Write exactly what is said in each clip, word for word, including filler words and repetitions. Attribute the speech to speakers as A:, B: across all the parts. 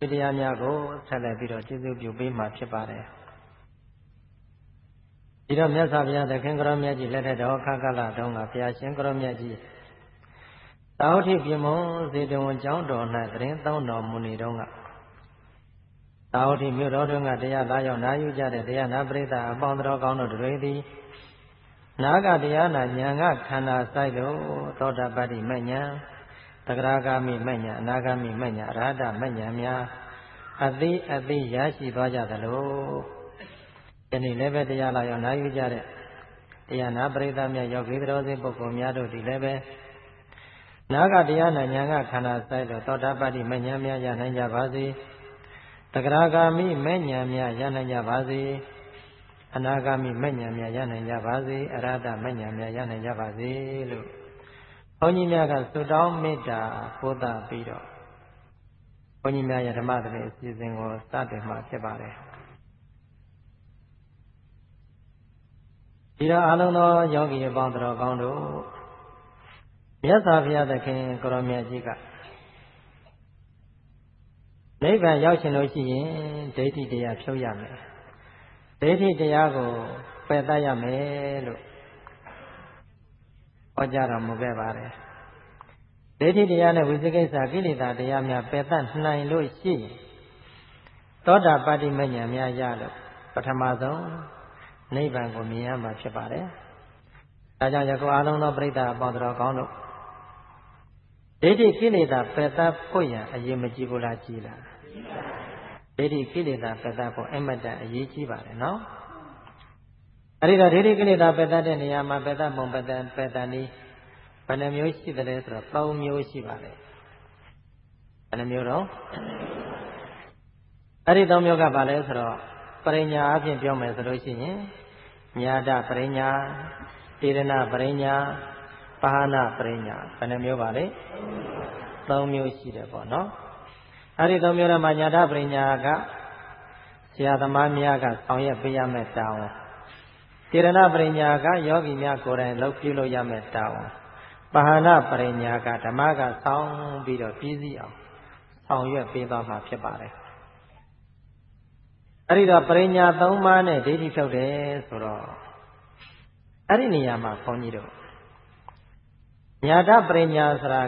A: ဒီတရားများကိုဆက်လက်ပြီးတော့ကျေးဇူးပြုပေးမှာဖြစ်ပါတယ်ဒီတော့မြတ်စွာဘုရားသခင်ကရောမြတ်ကြီးလက်ထက်တော်ခက္ကလတုန်းကဘုရားရှင်ကရောမြတ်ကြီးသာဝတိပြမွန်စေတဝန်ကျောင်းတော်၌တရင်သုံးတော်မူနေတော့ကသာဝတိမြို့တော်တွင်ကတရားလာရောက်နာယူကြတဲ့တရားနာပရိသတ်အပေါင်းတော်ကောင်းတို့တွေသည်နာဂတရားနာဉာဏ်ကခန္ဓာဆိုင်လို့သောတာပတ္တိမဉ္ဇဉ်တဂရဂာမိမဉ္ဇဉ်အနာဂာမိမဉ္ဇဉ်အရဟတမဉ္ဇဉ်များအသိအသိရရှိသွားကြသလိုယနေ့လည်းပဲတရားလာရောက်နာယူကြတဲ့တရားနာပရိသတ်များယောဂီတော်စင်ပုဂ္ဂိုလ်များတို့ဒီလည်းပဲနာဂတရားနာဉာဏ်ကခန္ဓာဆိုင်လို့သောတာပတ္တိမဉ္ဇဉ်များရနိုင်ကြပါစေတဂရဂာမိမဉ္ဇဉ်များရနိုင်ကြပါစေအနာဂါမိမဉ္ဇဉ်များရနိုင်ကြပါစေအရဟတမဉ္ဇဉ်များရနိုင်ကြပါစေလို့ဘုန်းကြီးများကဆုတောင်းမေတ္တာပို့သပြီးတော့ဘုန်းကြီးများရဲ့ဓမ္မသဘင်အစီအစဉ်ကိုစတင်မှာဖြစ်ပါတယ်ဒီတော့အလုံးသောယောဂီအပေါင်းတော်ကောင်းတို့မြတ်စွာဘုရားသခင်ကိုရောမြတ်ကြီးကနိဗ္ဗာန်ရောက်ရှင်လို့ရှိရင်ဒိဋ္ဌိတရားဖြုတ်ရမယ်ဒိဋ္ဌိတရားကိုပယ်တတ်ရမယ်လို့ဟောကြားတော်မူခဲ့ပါတယ်ဒိဋ္ဌိတရားနဲ့ဝိသိကိစ္စကိလေသာတရားများပယ်တတ်နိုင်လို့ရှိရင်သောတာပတ္တိမဉ္ဇဉ်များရလို့ပထမဆုံးနိဗ္ဗာန်ကိုမြင်ရမှာဖြစ်ပါတယ်ဒါကြောင့်ယခုအလုံးသောပရိသတ်အပေါင်းတော်ကောင်းတို့ဒိဋ္ဌိကိလေသာပယ်တတ်ဖို့ရန်အရေးမကြီးဘူးလားကြီးလားဒိဋ္ဌိကိလေသာပယ်တတ်ဖို့အမတန်အရေးကြီးပါတယ်နော်အဲဒီတော့ဒိဋ္ဌိကိလေသာပယ်တတ်တဲ့နေရာမှာပယ်တတ်ပုံပယ်တတ်ပယ်တတ်နည်းဘယ်နှမျိုးရှိသလဲဆိုတော့သုံးမျိုးရှိပါတယ်ဘယ်နှမျိုးတော့အဲဒီသုံးမျိုးကဘာလဲဆိုတော့ပရိညာအဖြစ်ပြောမယ်ဆိုလို့ရှိရင်ညာတပရိညာတေရဏပရိညာပါဟနာပရိညာဘယ်နှမျိုးပါလဲသုံးမျိုးရှိတယ်ပေါ့နော်အဲဒီသုံးမျိုးထဲမှာညာတပရိညာကဆရာသမားများကဆောင်ရွက်ပေးရမယ့်တာဝန်တေရဏပရိညာကယောဂီများကိုယ်တိုင်လုပ်ပြုလို့ရမယ့်တာဝန်ပါဟနာပရိညာကဓမ္မကဆောင်ပြီးတော့ပြည့်စည်အောင်ဆောင်ရွက်ပေးသွားမှာဖြစ်ပါတယ်အဲဒီတော့ပရိညာသုံးပါးနဲ့ဒိဋ္ဌိဖြုတ်တယ်ဆိုတော့အဲ့ဒီနေရာမှာခွန်ကြီးတို့ညာတပရိညာဆိုတာ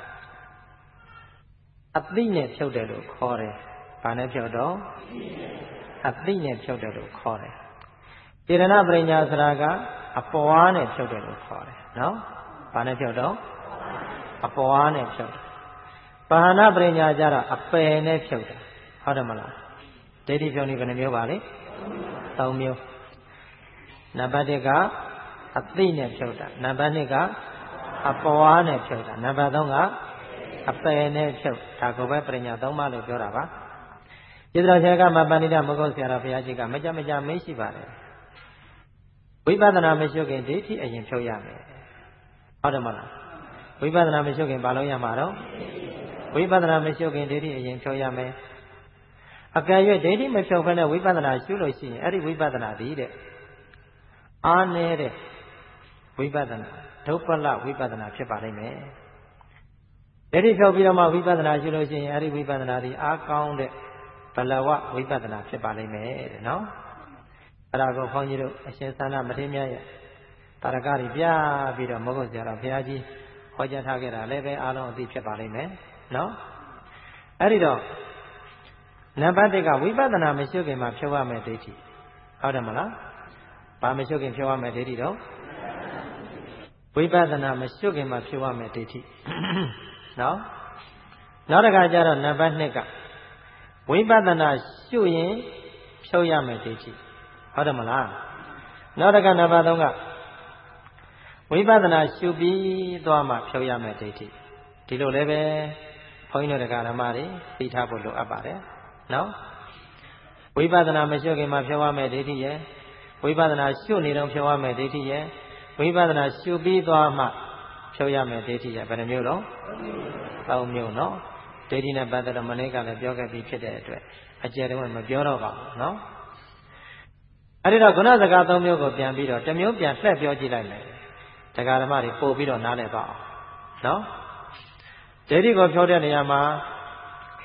A: ကအသိနဲ့ဖြုတ်တယ်လို့ခေါ်တယ်။ဘာနဲ့ဖြုတ်တော့အသိနဲ့ဖြုတ်တယ်လို့ခေါ်တယ်။တေရဏပရိညာဆိုတာကအပွားနဲ့ဖြုတ်တယ်လို့ခေါ်တယ်နော်။ဘာနဲ့ဖြုတ်တော့အပွားနဲ့ဖြုတ်တယ်။ပါဟနာပရိညာကျတော့အပယ်နဲ့ဖြုတ်တယ်။ဟုတ်တယ်မလား။ဒိဋ္ဌိဖြုတ်နည်းဘယ်နှမျိုးပါလဲ။သုံးမျိုး။နံပါတ်တစ်ကအသိနဲ့ဖြုတ်တာ။နံပါတ်နှစ်ကအပွားနဲ့ဖြုတ်တာ။နံပါတ်သုံးကအပယ်နဲ့ဖြုတ်ဒါကိုပဲပရိညာသုံးပါလို့ပြောတာပါကျေးဇူးတော်ရှင်ကမပဏိတမဂုတ်ဆရာတော်ဘုရားကြီးကမကြမကြမေးရှိပါတယ်ဝိပဿနာမရှိခင်ဒိဋ္ဌိအရင်ဖြုတ်ရမယ်ဟုတ်တယ်မလားဝိပဿနာမရှိခင်ဘာလို့ရမှာတော့ဝိပဿနာမရှိခင်ဒိဋ္ဌိအရင်ဖြုတ်ရမယ်အကယ်၍ဒိဋ္ဌိမဖြုတ်ဘဲနဲ့ဝိပဿနာရှုလို့ရှိရင်အဲ့ဒီဝိပဿနာဒီတဲ့အားနည်းတဲ့ဝိပဿနာဒုပ္ပလဝိပဿနာဖြစ်ပါလိမ့်မယ်ဒိဋ္ဌိဖြုတ်ပြီးတော့မှဝိပဿနာရှုလို့ရှိရင်အဲ့ဒီဝိပဿနာဒီအားကောင်းတဲ့ဘလဝဝိပဿနာဖြစ်ပါလိမ့်မယ်တဲ့နော်အဲ့ဒါကိုခွန်ကြီးတို့အရှင်သာနာမထေရမြတ်ရဲ့တာရကတွေပြပြီးတော့မဟုတ်ဆရာတော်ဘုရားကြီးဟောကြားထားခဲ့တာလည်းပဲအားလုံးအသိဖြစ်ပါလိမ့်မယ်နော်အဲ့ဒီတော့နံပါတ်တစ်ကဝိပဿနာမရှိခင်မှာဖြုတ်ရမယ်ဒိဋ္ဌိဟုတ်တယ်မလားဘာမရှိခင်ဖြုတ်ရမယ်ဒိဋ္ဌိတော့ဝိပဿနာမရှိခင်မှာဖြုတ်ရမယ်ဒိဋ္ဌိနော်နောက်တစ်ခါကျတော့နံပါတ်နှစ်ကဝိပဿနာရှုရင်ဖြုတ်ရမယ်ဒိဋ္ဌိဟုတ်တယ်မလားနောက်တစ်ခါနံပါတ်သုံးကဝိပဿနာရှုပြီးသွားမှဖြုတ်ရမယ်ဒိဋ္ဌိဒီလိုလည်းပဲဘုန်းကြီးတို့ဓမ္မတွေသိထားဖို့လိုအပ်ပါတယ်နော်ဝိပဿနာမရှုခင်မှာဖြုတ်ရမယ်ဒိဋ္ဌိရဲ့ဝိပဿနာရှုနေတော့ဖြုတ်ရမယ်ဒိဋ္ဌိရဲ့ဝိပဿနာရှုပြီးသွားမှဖြုတ်ရမယ်ဒိဋ္ဌိရဲ့ဘယ်နှမျိုးတော့သုံးမျိုးနော်ဒိဋ္ဌိနဲ့ပတ်သက်တော့မနေ့ကလည်းပြောခဲ့ပြီးဖြစ်တဲ့အတွက်အကျယ်တဝက်မပြောတော့ပါဘူးနော်အဲ့ဒီတော့ခုနစကားသုံးမျိုးကိုပြန်ပြီးတော့တစ်မျိုးပြန်လှည့်ပြောကြည့်လိုက်မယ်တရားဓမ္မတွေပို့ပြီးတော့နားလည်ပါအောင်နော်ဒိဋ္ဌိကိုဖြောတဲ့နေရာမှာဝ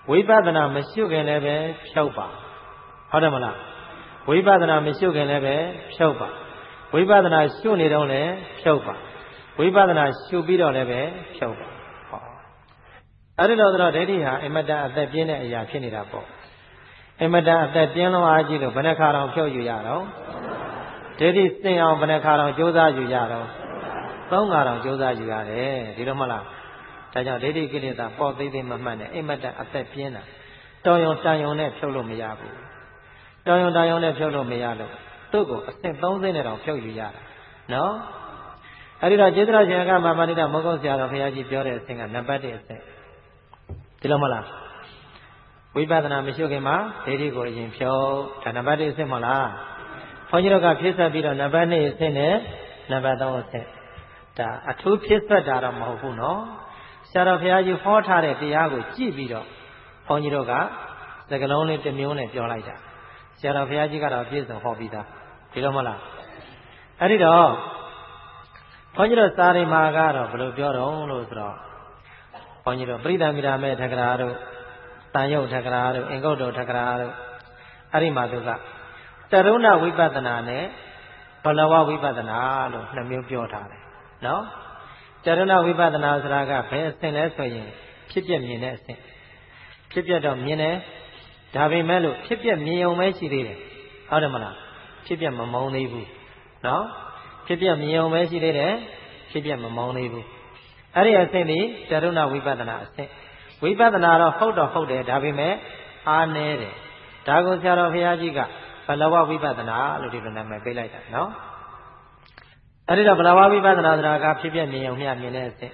A: ဝိပဿနာမရှိခင်လည်းပဲဖြုတ်ပါဟုတ်တယ်မလားဝိပဿနာမရှိခင်လည်းပဲဖြုတ်ပါဝိပဿနာရှုနေတော့လည်းဖြုတ်ပါဝိပဿနာရှုပြီးတော့လည်းပဲဖြုတ်ပါဟောအဲ့ဒီလိုဆိုတော့ဒိဋ္ဌိဟာအမတန်အသက်ပြင်းတဲ့အရာဖြစ်နေတာပေါ့အမတန်အသက်ပြင်းလုံးအားကြီးလို့ဘယ်နှခါတော့ဖြုတ်ယူရတော့ဒိဋ္ဌိစင်အောင်ဘယ်နှခါတော့ကြိုးစားယူရတော့သုံးခါတော့ကြိုးစားယူရတယ်ဒီလိုမလားဒါကြောင့်ဒိဋ္ဌိကိလေသာပေါ်သေးသေးမမှတ်နဲ့အမတန်အသက်ပြင်းတာတော်ရုံတန်ရုံနဲ့ဖြုတ်လို့မရဘူးတော်ရုံတန်ရုံနဲ့ဖြုတ်လို့မရလို့သူ့ကိုအဆင့်သုံးဆင့်နဲ့တော့ဖြုတ်ယူရတာနော်အဲ့ဒီတော့ကျေသရရှင်ကမာမဏိတမောဂုတ်ဆရာတော်ဘုရားကြီးပြောတဲ့အဆင့်ကနံပါတ်တစ်အဆင့်ဒီလိုမလားဝိပဿနာမရှိခင်မှာဒိဋ္ဌိကိုအရင်ဖြုတ်ဒါနံပါတ်တစ်အဆင့်မလားဘုန်းကြီးတို့ကဖြစ်ဆက်ပြီးတော့နံပါတ်နှစ်အဆင့်နဲ့နံပါတ်သုံးအဆင့်ဒါအထူးဖြစ်ဆက်တာတော့မဟုတ်ဘူးနော်ဆရာတော်ဘုရားကြီးဟောထားတဲ့တရားကိုကြည့်ပြီးတော့ဘုန်းကြီးတို့ကစကားလုံးလေးတစ်မျိုးနဲ့ပြောလိုက်တာဆရာတော်ဘုရားကြီးကတော့ပြည့်စုံဟောပြီးသားဒီလိုမလားအဲ့ဒီတော့ဘုန်းကြီးတို့စာရိမာကတော့ဘယ်လိုပြောတော့လို့ဆိုတော့ဘုန်းကြီးတို့ပရိသမိတာမဲ့ထက္ကရာတို့တန်ရုပ်ထက္ကရာတို့အင်္ဂုတ္တထက္ကရာတို့အဲ့ဒီမှာသူကတရုဏဝိပဿနာနဲ့ဘလဝဝိပဿနာလို့နှစ်မျိုးပြောထားတယ်နော်တရုဏဝိပဿနာဆိုတာကဘယ်အဆင့်လဲဆိုရင်ဖြစ်ပြမြင်တဲ့အဆင့်ဖြစ်ပြတော့မြင်တယ်ဒါပေမဲ့လို့ဖြစ်ပြမြင်ုံပဲရှိသေးတယ်ဟုတ်တယ်မလားဖြစ်ပြမမုန်းသေးဘူးနော်ဖြစ်ပြမြင်ုံပဲရှိသေးတယ်ဖြစ်ပြမမုန်းသေးဘူးအဲ့ဒီအဆင့်ဒီတရုဏဝိပဿနာအဆင့်ဝိပဿနာတော့ဟုတ်တော့ဟုတ်တယ်ဒါပေမဲ့အားနည်းတယ်ဒါကိုဆရာတော်ဘုရားကြီးကဘလဝဝိပဿနာလို့ဒီလိုနာမည်ပေးလိုက်တာနော်အဲ့ဒီတော့ဘလဝဝိပဿနာဆိုတာကဖြစ်ပြမြင်ုံမျှမြင်တဲ့အဆင့်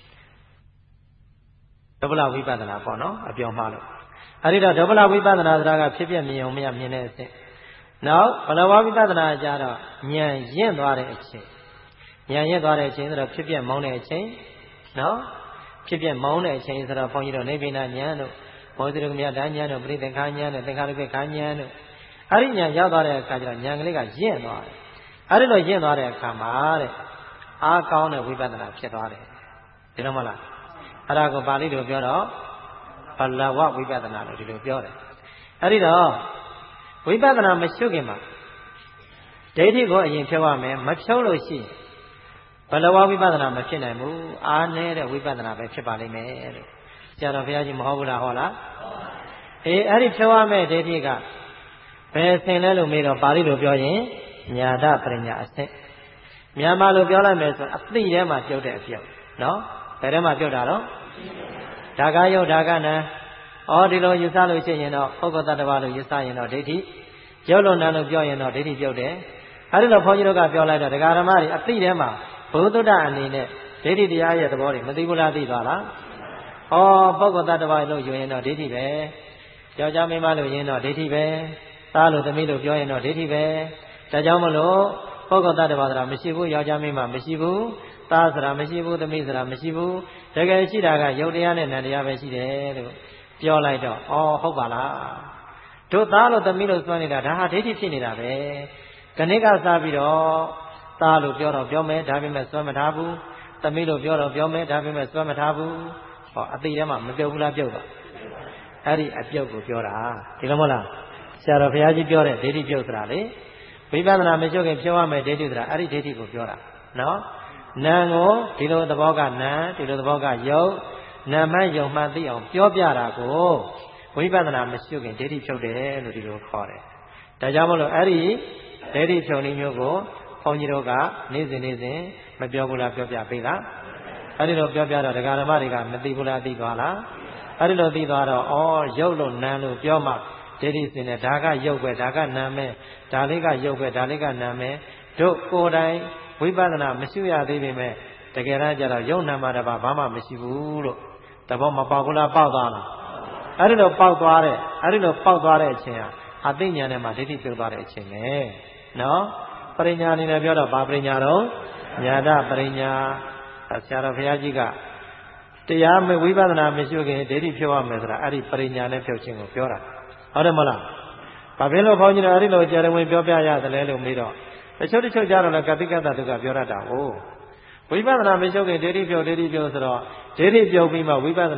A: ဒုဗ္ဗလဝိပဿနာပေါ့နော်အပြောမှားလို့အဲ့ဒီတော့ဒုဗ္ဗလဝိပဿနာဆိုတာကဖြစ်ပြမြင်ုံမျှမြင်တဲ့အဆင့်နောက်ဘလဝဝိပဿနာကြတော့ဉာဏ်ရင့်သွားတဲ့အချိန်ဉာဏ်ရင့်သွားတဲ့အချိန်ဆိုတော့ဖြစ်ပြမုန်းတဲ့အချိန်နော်ဖြစ်ပြမုန်းတဲ့အချိန်ဆိုတော့ဘုန်းကြီးတို့နိဗ္ဗာန်ဉာဏ်တို့ဘောဓိရကမြတ်ဉာဏ်တို့ပရိသင်္ခာဉာဏ်တို့သင်္ခါရုပ္ပခာဉာဏ်တို့အဲ့ဒီဉာဏ်ရောက်သွားတဲ့အခါကျတော့ဉာဏ်ကလေးကရင့်သွားတယ်အဲ့ဒီလိုရင့်သွားတဲ့အခါမှာတဲ့အားကောင်းတဲ့ဝိပဿနာဖြစ်သွားတယ်ဒီလိုမလားအဲ့ဒါကိုပါဠိလိုပြောတော့ဘလဝဝိပဿနာလို့ဒီလိုပြောတယ်အဲ့ဒီတော့ဝိပဿနာမရှုခင်မှာဒိဋ္ဌိကိုအရင်ဖြုတ်ရမယ်မဖြုတ်လို့ရှိရင်ဘလဝဝိပဿနာမဖြစ်နိုင်ဘူးအားနည်းတဲ့ဝိပဿနာပဲဖြစ်ပါလိမ့်မယ်လို့ဆရာတော်ဘုရားကြီးမဟုတ်ဘူးလားဟောလားအေးအဲ့ဒီဖြုတ်ရမယ်ဒိဋ္ဌိကဘယ်အစဉ်လဲလို့မေးတော့ပါဠိလိုပြောရင်ညာတပရိညာအဆင့်မြန်မာလိုပြောလိုက်မယ်ဆိုအသိထဲမှာပြုတ်တဲ့အပြုတ်နော်ဘယ်ထဲမှာပြုတ်တာတော့ဒါကယုတ်ဒါကနံဩဒီလိုယူဆလို့ရှိရင်တော့ပုဂ္ဂိုလ်တ attva လို့ယူဆရင်တော့ဒိဋ္ဌိရုပ်လို့နာလို့ပြောရင်တော့ဒိဋ္ဌိပြုတ်တယ်အဲဒီလိုဘုန်းကြီးတို့ကပြောလိုက်တော့ဒကာဓမ္မတွေအသိထဲမှာဘုဒ္ဓအနေနဲ့ဒိဋ္ဌိတရားရဲ့သဘောတွေမသိဘူးလားသိသွားလားဩပုဂ္ဂိုလ်တ attva လို့ယူရင်တော့ဒိဋ္ဌိပဲယောက်ျားမိန်းမလို့ရင်တော့ဒိဋ္ဌိပဲသားလို့သမီးလို့ပြောရင်တော့ဒိဋ္ဌိပဲဒါကြောင့်မလို့ပုဂ္ဂိုလ်တ attva ဆိုတာမရှိဘူးယောက်ျားမိန်းမမရှိဘူးသားဆိုတာမရှိဘူးသမီးဆိုတာမရှိဘူးတကယ်ရှိတာကယုတ်တရားနဲ့နံတရားပဲရှိတယ်လို့ပြောလိုက်တော့ဩဟုတ်ပါလားတို့သားလို့သမီးလို့စွန့်နေတာဒါဟာဒိဋ္ဌိဖြစ်နေတာပဲခဏကစားပြီးတော့သားလို့ပြောတော့ပြောမယ်ဒါပေမဲ့စွန့်မထားဘူးသမီးလို့ပြောတော့ပြောမယ်ဒါပေမဲ့စွန့်မထားဘူးဟောအတိထဲမှာမပြုတ်ဘူးလားပြုတ်တော့အဲ့ဒီအပြုတ်ကိုပြောတာဒီလိုမဟုတ်လားဆရာတော်ဘုရားကြီးပြောတဲ့ဒိဋ္ဌိပြုတ်ဆိုတာလေဝိပဿနာမရှုခင်ဖြောရမယ်ဒိဋ္ဌိဆိုတာအဲ့ဒီဒိဋ္ဌိကိုပြောတာနော်နာမ်ကိုဒီလိုသဘောကနာမ်ဒီလိုသဘောကယုတ်နာမ်မှယုံမှသိအောင်ပြောပြတာကိုဝိပဿနာမရှုခင်ဒိဋ္ဌိဖြုတ်တယ်လို့ဒီလိုခေါ်တယ်ဒါကြောင့်မလို့အဲ့ဒီဒိဋ္ဌိဖြုတ်နည်းမျိုးကိုဘုန်းကြီးတို့ကနေ့စဉ်နေ့စဉ်မပြောဘူးလားပြောပြပေးလားအဲ့ဒီလိုပြောပြတော့ဒကာဓမ္မတွေကမသိဘူးလားသိသွားလားအဲ့ဒီလိုသိသွားတော့ဩယုတ်လို့နာမ်လို့ပြောမှဒိဋ္ဌိစင်တယ်ဒါကယုတ်ပဲဒါကနာမ်ပဲဒါလေးကယုတ်ပဲဒါလေးကနာမ်ပဲတို့ကိုယ်တိုင်ဝိပဿနာမရှိရသေးပေမဲ့တကယ်တမ်းကျတော့ယုံနာမှာတပါဘာမှမရှိဘူးလို့တဘောမပေါက်ဘူးလားပေါက်သွားလားအဲ့ဒီလိုပေါက်သွားတဲ့အဲ့ဒီလိုပေါက်သွားတဲ့အချိန်ဟာအသိဉာဏ်နဲ့မှဒိဋ္ဌိပြုတ်သွားတဲ့အချိန်ပဲနော်ပရိညာအနေနဲ့ပြောတော့ဘာပရိညာတော့ညာတပရိညာဆရာတော်ဘုရားကြီးကတရားမဝိပဿနာမရှိခင်ဒိဋ္ဌိဖြုတ်ရမယ်ဆိုတာအဲ့ဒီပရိညာနဲ့ဖြုတ်ခြင်းကိုပြောတာဟုတ်တယ်မလားဘာဖြစ်လို့ဘုန်းကြီးတို့အဲ့ဒီလိုကြာတယ်ဝင်ပြောပြရတယ်လဲလို့မေးတော့တချို့တချို့ကြတော့လည်းကတိကတ္တသူကပြောရတာဟုတ်ဝိပဿနာမရှိခင်ဒိဋ္ဌိပြုတ်ဒိဋ္ဌိပြုတ်ဆိုတော့ဒိဋ္ဌိပြုတ်ပြီးမှဝိပဿနာ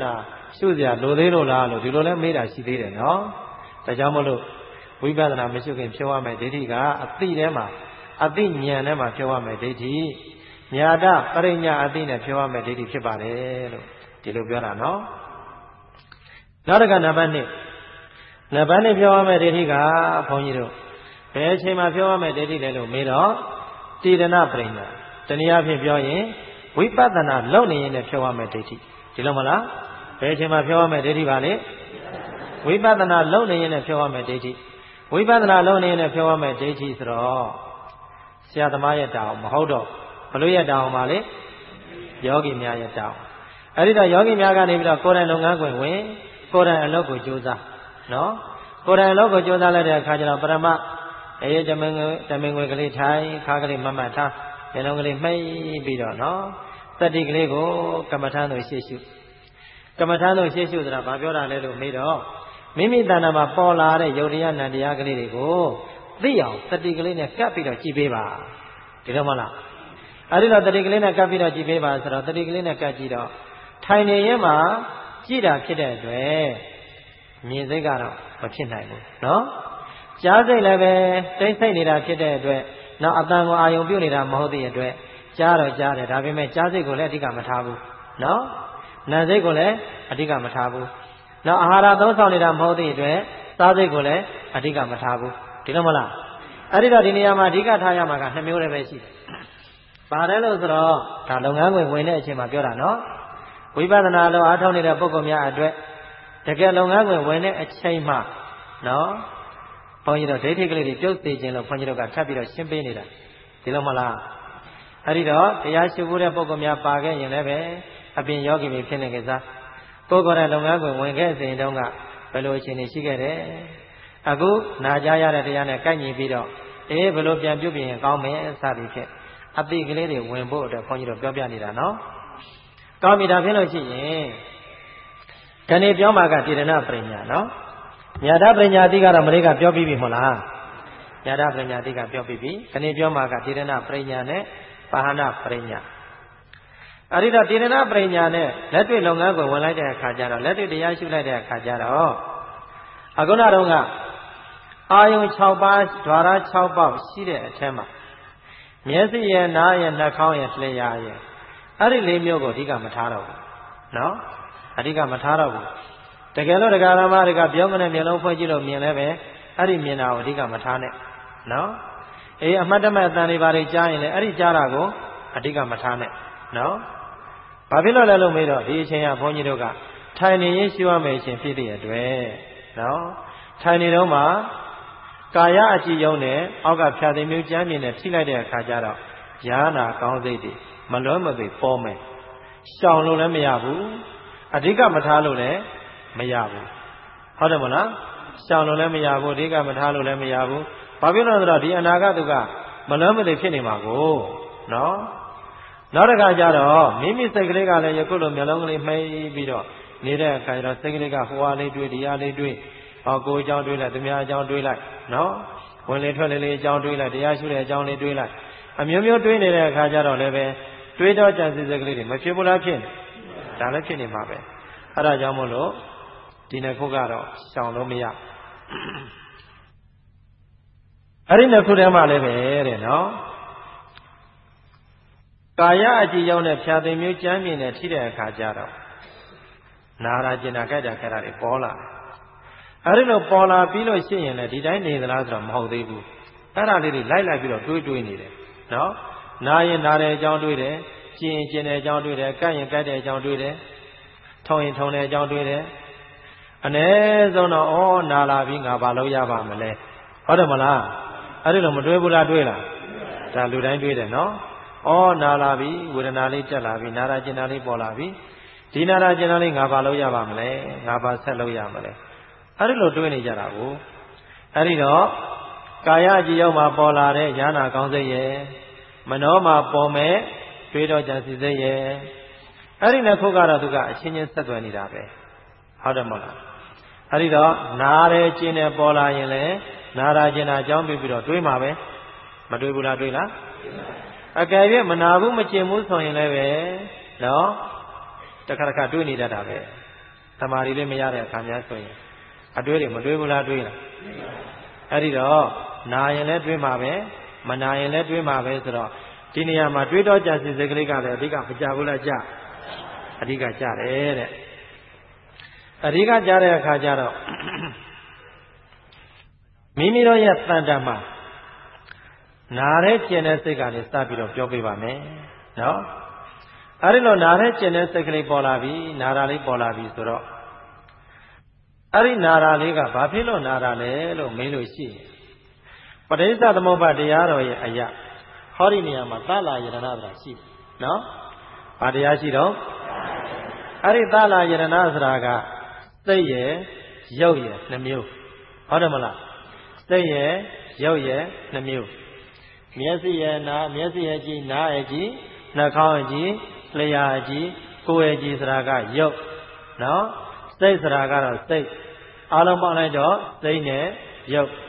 A: ရှုစရာလိုသေးလို့လားလို့ဒီလိုလဲမေးတာရှိသေးတယ်နော်ဒါကြောင့်မလို့ဝိပဿနာမရှိခင်ဖြောရမယ်ဒိဋ္ဌိကအသိထဲမှာအသိဉာဏ်ထဲမှာဖြောရမယ်ဒိဋ္ဌိညာတပရိညာအသိနဲ့ဖြောရမယ်ဒိဋ္ဌိဖြစ်ပါတယ်လို့ဒီလိုပြောတာနော်နောက်တစ်ခါနံပါတ်နှစ်နံပါတ်နှစ်ဖြောရမယ်ဒိဋ္ဌိကဘုန်းကြီးတို့ဘယ်အချိန်မှာဖြောရမယ်ဒိဋ္ဌိလဲလို့မေးတော့တိရဏပရိညာတနည်းအားဖြင့်ပြောရင်ဝိပဿနာလုပ်နေရင်လည်းဖြောရမယ်ဒိဋ္ဌိဒီလိုမလားဘယ်အချိန်မှာဖြောရမယ်ဒိဋ္ဌိပါလဲဝိပဿနာလုပ်နေရင်လည်းဖြောရမယ်ဒိဋ္ဌိဝိပဿနာလုပ်နေရင်လည်းဖြောရမယ်ဒိဋ္ဌိဆိုတော့ဆရာသမားရဲ့တောင်းမဟုတ်တော့ဘလို့ရဲ့တောင်းပါလေယောဂီများရဲ့တောင်းအဲ့ဒီတော့ယောဂီများကနေပြီးတော့ကိုယ်တိုင်လုပ်ငန်းခွင်ဝင်ကိုယ်တိုင်အလုပ်ကိုကြိုးစားနော်ကိုယ်တိုင်အလုပ်ကိုကြိုးစားလိုက်တဲ့အခါကျတော့ပရမအေးတမင်ငွေတမင်ငွေကလေးထိုင်ခါကလေးမမတ်ထားမျက်လုံးကလေးမှိတ်ပြီးတော့နော်တတိကလေးကိုကမ္မထာတို့ရှေ့ရှုကမ္မထာတို့ရှေ့ရှုဆိုတာဘာပြောတာလဲလို့မေးတော့မိမိတဏ္ဍာမှာပေါ်လာတဲ့ယုတ်တရားနံတရားကလေးတွေကိုသိအောင်တတိကလေးနဲ့ကပ်ပြီးတော့ကြည်ပေးပါဒီလိုမလားအဲ့ဒီတော့တတိကလေးနဲ့ကပ်ပြီးတော့ကြည်ပေးပါဆိုတော့တတိကလေးနဲ့ကပ်ကြည့်တော့ထိုင်နေရင်မှကြည်တာဖြစ်တဲ့အတွက်မြင်စိတ်ကတော့မဖြစ်နိုင်ဘူးနော်ကြားစိတ်လည်းပဲတိတ်ဆိတ်နေတာဖြစ်တဲ့အတွက်နောက်အတန်ကိုအာယုံပြုတ်နေတာမဟုတ်တဲ့အတွက်ကြားတော့ကြားတယ်ဒါပေမဲ့ကြားစိတ်ကိုလည်းအဓိကမထားဘူးနော်နာစိတ်ကိုလည်းအဓိကမထားဘူးနောက်အာဟာရသုံးဆောင်နေတာမဟုတ်တဲ့အတွက်စားစိတ်ကိုလည်းအဓိကမထားဘူးဒီလိုမလားအဲ့ဒီတော့ဒီနေရာမှာအဓိကထားရမှာကနှစ်မျိုးလည်းပဲရှိတယ်ပါတယ်လို့ဆိုတော့ဒါလုပ်ငန်းဝင်ဝင်တဲ့အချိန်မှာပြောတာနော်ဝိပဿနာလုံးအားထုတ်နေတဲ့ပုဂ္ဂိုလ်များအတွက်တကယ်လုပ်ငန်းဝင်ဝင်တဲ့အချိန်မှာနော်ဘုန်းကြီးတို့ဒိဋ္ဌိကလေးတွေပြုတ်သိခြင်းလို့ဘုန်းကြီးတို့ကထပ်ပြီးတော့ရှင်းပေးနေတာဒီလိုမလားအဲ့ဒီတော့တရားရှိဖို့တဲ့ပုဂ္ဂိုလ်များပါခဲ့ရင်လည်းပဲအပြင်ယောဂီတွေဖြစ်နေကြစားကိုယ်ကိုယ်တိုင်လုပ်ငန်းဝင်ဝင်ခဲ့စဉ်တုန်းကဘယ်လိုအခြေအနေရှိခဲ့တယ်အခုနာကြားရတဲ့တရားနဲ့ကိုက်ညီပြီးတော့အေးဘယ်လိုပြန်ပြုပြင်ရင်ကောင်းမယ်စသည်ဖြင့်အတိကလေးတွေဝင်ဖို့အတွက်ဘုန်းကြီးတို့ပြောပြနေတာနော်ကောင်းပြီဒါဖြစ်လို့ရှိရင်ဒီနေ့ပြောမှာကတိရဏပရိညာနော်ညာတပရိညာတိကတော့မလေးကပြောပြီးပြီမဟုတ်လားညာတပရိညာတိကပြောပြီးပြီဒီနေ့ပြောမှာကတိရဏပရိညာနဲ့ပါဟနပရိညာအဲ့ဒီတော့တိရဏပရိညာနဲ့လက်တွေ့လုပ်ငန်းကိုဝင်လိုက်တဲ့အခါကျတော့လက်တွေ့တရားရှုလိုက်တဲ့အခါကျတော့အခုနတော့ကအာယုံ၆ပါးဓာရ၆ပေါက်ရှိတဲ့အထက်မှာမျက်စိရဲ့နားရဲ့နှာခေါင်းရဲ့လျှာရဲ့အဲ့ဒီလေးမျိုးကိုအဓိကမထားတော့ဘူးနော်အဓိကမထားတော့ဘူးတကယ်လို့တရားဓမ္မတွေကပြောင်းကနေမျက်လုံးဖွင့်ကြည့်လို့မြင်လဲပဲအဲ့ဒီမြင်တာကိုအဓိကမထားနဲ့နော်အေးအမှတ်တမဲ့အတန်တွေဘာတွေကြားရင်လည်းအဲ့ဒီကြားတာကိုအဓိကမထားနဲ့နော်ဘာဖြစ်လို့လဲလို့မေးတော့ဒီအချိန်ကဘုန်းကြီးတို့ကထိုင်နေရင်ရှင်းရမယ်အချိန်ဖြစ်တဲ့အတွက်နော်ထိုင်နေတော့မှကာယအကြည့်ယုံနဲ့အောက်ကဖြာသိမျိုးကြမ်းမြင်နဲ့ထိလိုက်တဲ့အခါကျတော့ယာနာကောင်းစိတ်တွေမလွဲမသွေပေါ်မယ်ရှောင်လို့လည်းမရဘူးအဓိကမထားလို့လည်းမရဘူးဟုတ်တယ်မလားရှောင်လို့လည်းမရဘူးအဓိကမထားလို့လည်းမရဘူးဘာဖြစ်လို့လဲဆိုတော့ဒီအနာဂတ်တုကမလွဲမသွေဖြစ်နေမှာကိုနော်နောက်တစ်ခါကျတော့မိမိစိတ်ကလေးကလည်းယခုလိုမျက်လုံးကလေးမှိတ်ပြီးတော့နေတဲ့အခါကျတော့စိတ်ကလေးကဟိုအားလေးတွေးဒီအားလေးတွေးဟောကိုယ်အကြောင်းတွေးလိုက်သူများအကြောင်းတွေးလိုက်နော်ဝင်လေထွက်လေလေးအကြောင်းတွေးလိုက်တရားရှုတဲ့အကြောင်းလေးတွေးလိုက်အမျိုးမျိုးတွေးနေတဲ့အခါကျတော့လည်းပဲတွေးတော့ကြံစည်စိတ်ကလေးတွေမဖြစ်ဘူးလားဖြစ်ဒါလည်းဖြစ်နေမှာပဲအဲ့ဒါကြောင့်မို့လို့ဒီနှစ်ခုကတော့ရှောင်လို့မရအဲ့ဒီနှစ်ခုတည်းမှလည်းပဲတဲ့နော်ကာယအကြည့်ရောက်တဲ့ဖြာသိမျိုးကြမ်းမြင်တဲ့ထိတဲ့အခါကျတော့နာရာကျင်နာကြိုက်တာကြတာတွေပေါ်လာတယ်အဲ့ဒီလိုပေါ်လာပြီးလို့ရှိရင်လည်းဒီတိုင်းနေသလားဆိုတော့မဟုတ်သေးဘူးအဲ့ဒါလေးတွေလိုက်လိုက်ပြီးတော့တွေးတွေးနေတယ်နော်နာရင်နာတဲ့အကြောင်းတွေးတယ်ကျင်ရင်ကျင်တဲ့အကြောင်းတွေးတယ်ကြိုက်ရင်ကြိုက်တဲ့အကြောင်းတွေးတယ်ထုံရင်ထုံတဲ့အကြောင်းတွေးတယ်အ ਨੇ ဆုံးတော့ဩနာလာပြီးငါဘာလို့ရပါမလဲဟုတ်တယ်မလားအဲ့ဒီလိုမတွေးဘူးလားတွေးလားဒါလူတိုင်းတွေးတယ်နော်ဩနာလာပြီဝေဒနာလေးတက်လာပြီနာရာကျင်နာလေးပေါ်လာပြီဒီနာရာကျင်နာလေးငါဘာလို့ရပါမလဲငါဘာဆက်လို့ရမလဲအဲ့ဒီလိုတွေးနေကြတာကိုအဲ့ဒီတော့ကာယကြည်ရောက်မှာပေါ်လာတဲ့ဉာဏ်ကောင်းစိတ်ရဲ့မနောမှာပေါ်မဲ့တွေးတော့ကြံစီစိတ်ရဲ့အဲ့ဒီနှစ်ခုကတော့သူကအချင်းချင်းဆက်သွယ်နေတာပဲဟုတ်တယ်မဟုတ်လားအဲ့ဒီတော့နားရဲကျင်တယ်ပေါ်လာရင်လည်းနာရာကျင်တာအကြောင်းပြပြီးတော့တွေးမှာပဲမတွေးဘူးလားတွေးလားအကယ်၍မနာဘူးမကျင်ဘူးဆိုရင်လည်းပဲနော်တခါတခါတွေးနေတတ်တာပဲသမာဓိလေးမရတဲ့အခါများဆိုရင်အတွေးတွေမတွေးဘူးလားတွေးလားအဲ့ဒီတော့နာရင်လည်းတွေးမှာပဲမနာရင်လည်းတွေးမှာပဲဆိုတော့ဒီနေရာမှာတွေးတော့ကြစီစိတ်ကလေးကလည်းအဓိကမကြဘူးလားကြအဓိကကြတယ်တဲ့အဓိကကြတဲ့အခါကျတော့မိမိတို့ရဲ့တန်တမှာနားရဲကျင်တဲ့စိတ်ကလည်းစပြီးတော့ပြောပြပါမယ်နော်အဲ့ဒီလိုနားရဲကျင်တဲ့စိတ်ကလေးပေါ်လာပြီနာတာလေးပေါ်လာပြီဆိုတော့အဲ့ဒီနာတာလေးကဘာဖြစ်လို့နာတာလဲလို့မေးလို့ရှိရင်ပဋိစ္စသမုပ္ပါတရားတော်ရဲ့အရာဟောဒီနေရာမှာသလာယရဏဆိုတာရှိတယ်နော်ဘာတရားရှိတော့အဲ့ဒီသလာယရဏဆိုတာကစိတ်ရဲ့ရုပ်ရဲ့နှမျိုးဟုတ်တယ်မလားစိတ်ရဲ့ရုပ်ရဲ့နှမျိုးမျက်စိရဲ့နာမျက်စိရဲ့ကြည့်နားရဲ့ကြည့်နှာခေါင်းရဲ့ကြည့်လျှာရဲ့ကြည့်ကိုယ်ရဲ့ကြည့်ဆိုတာကရုပ်နော်စိတ်ဆိုတာကတော့စိတ်အားလုံးပေါင်းလိုက်တော့စိတ်နဲ့ရုပ်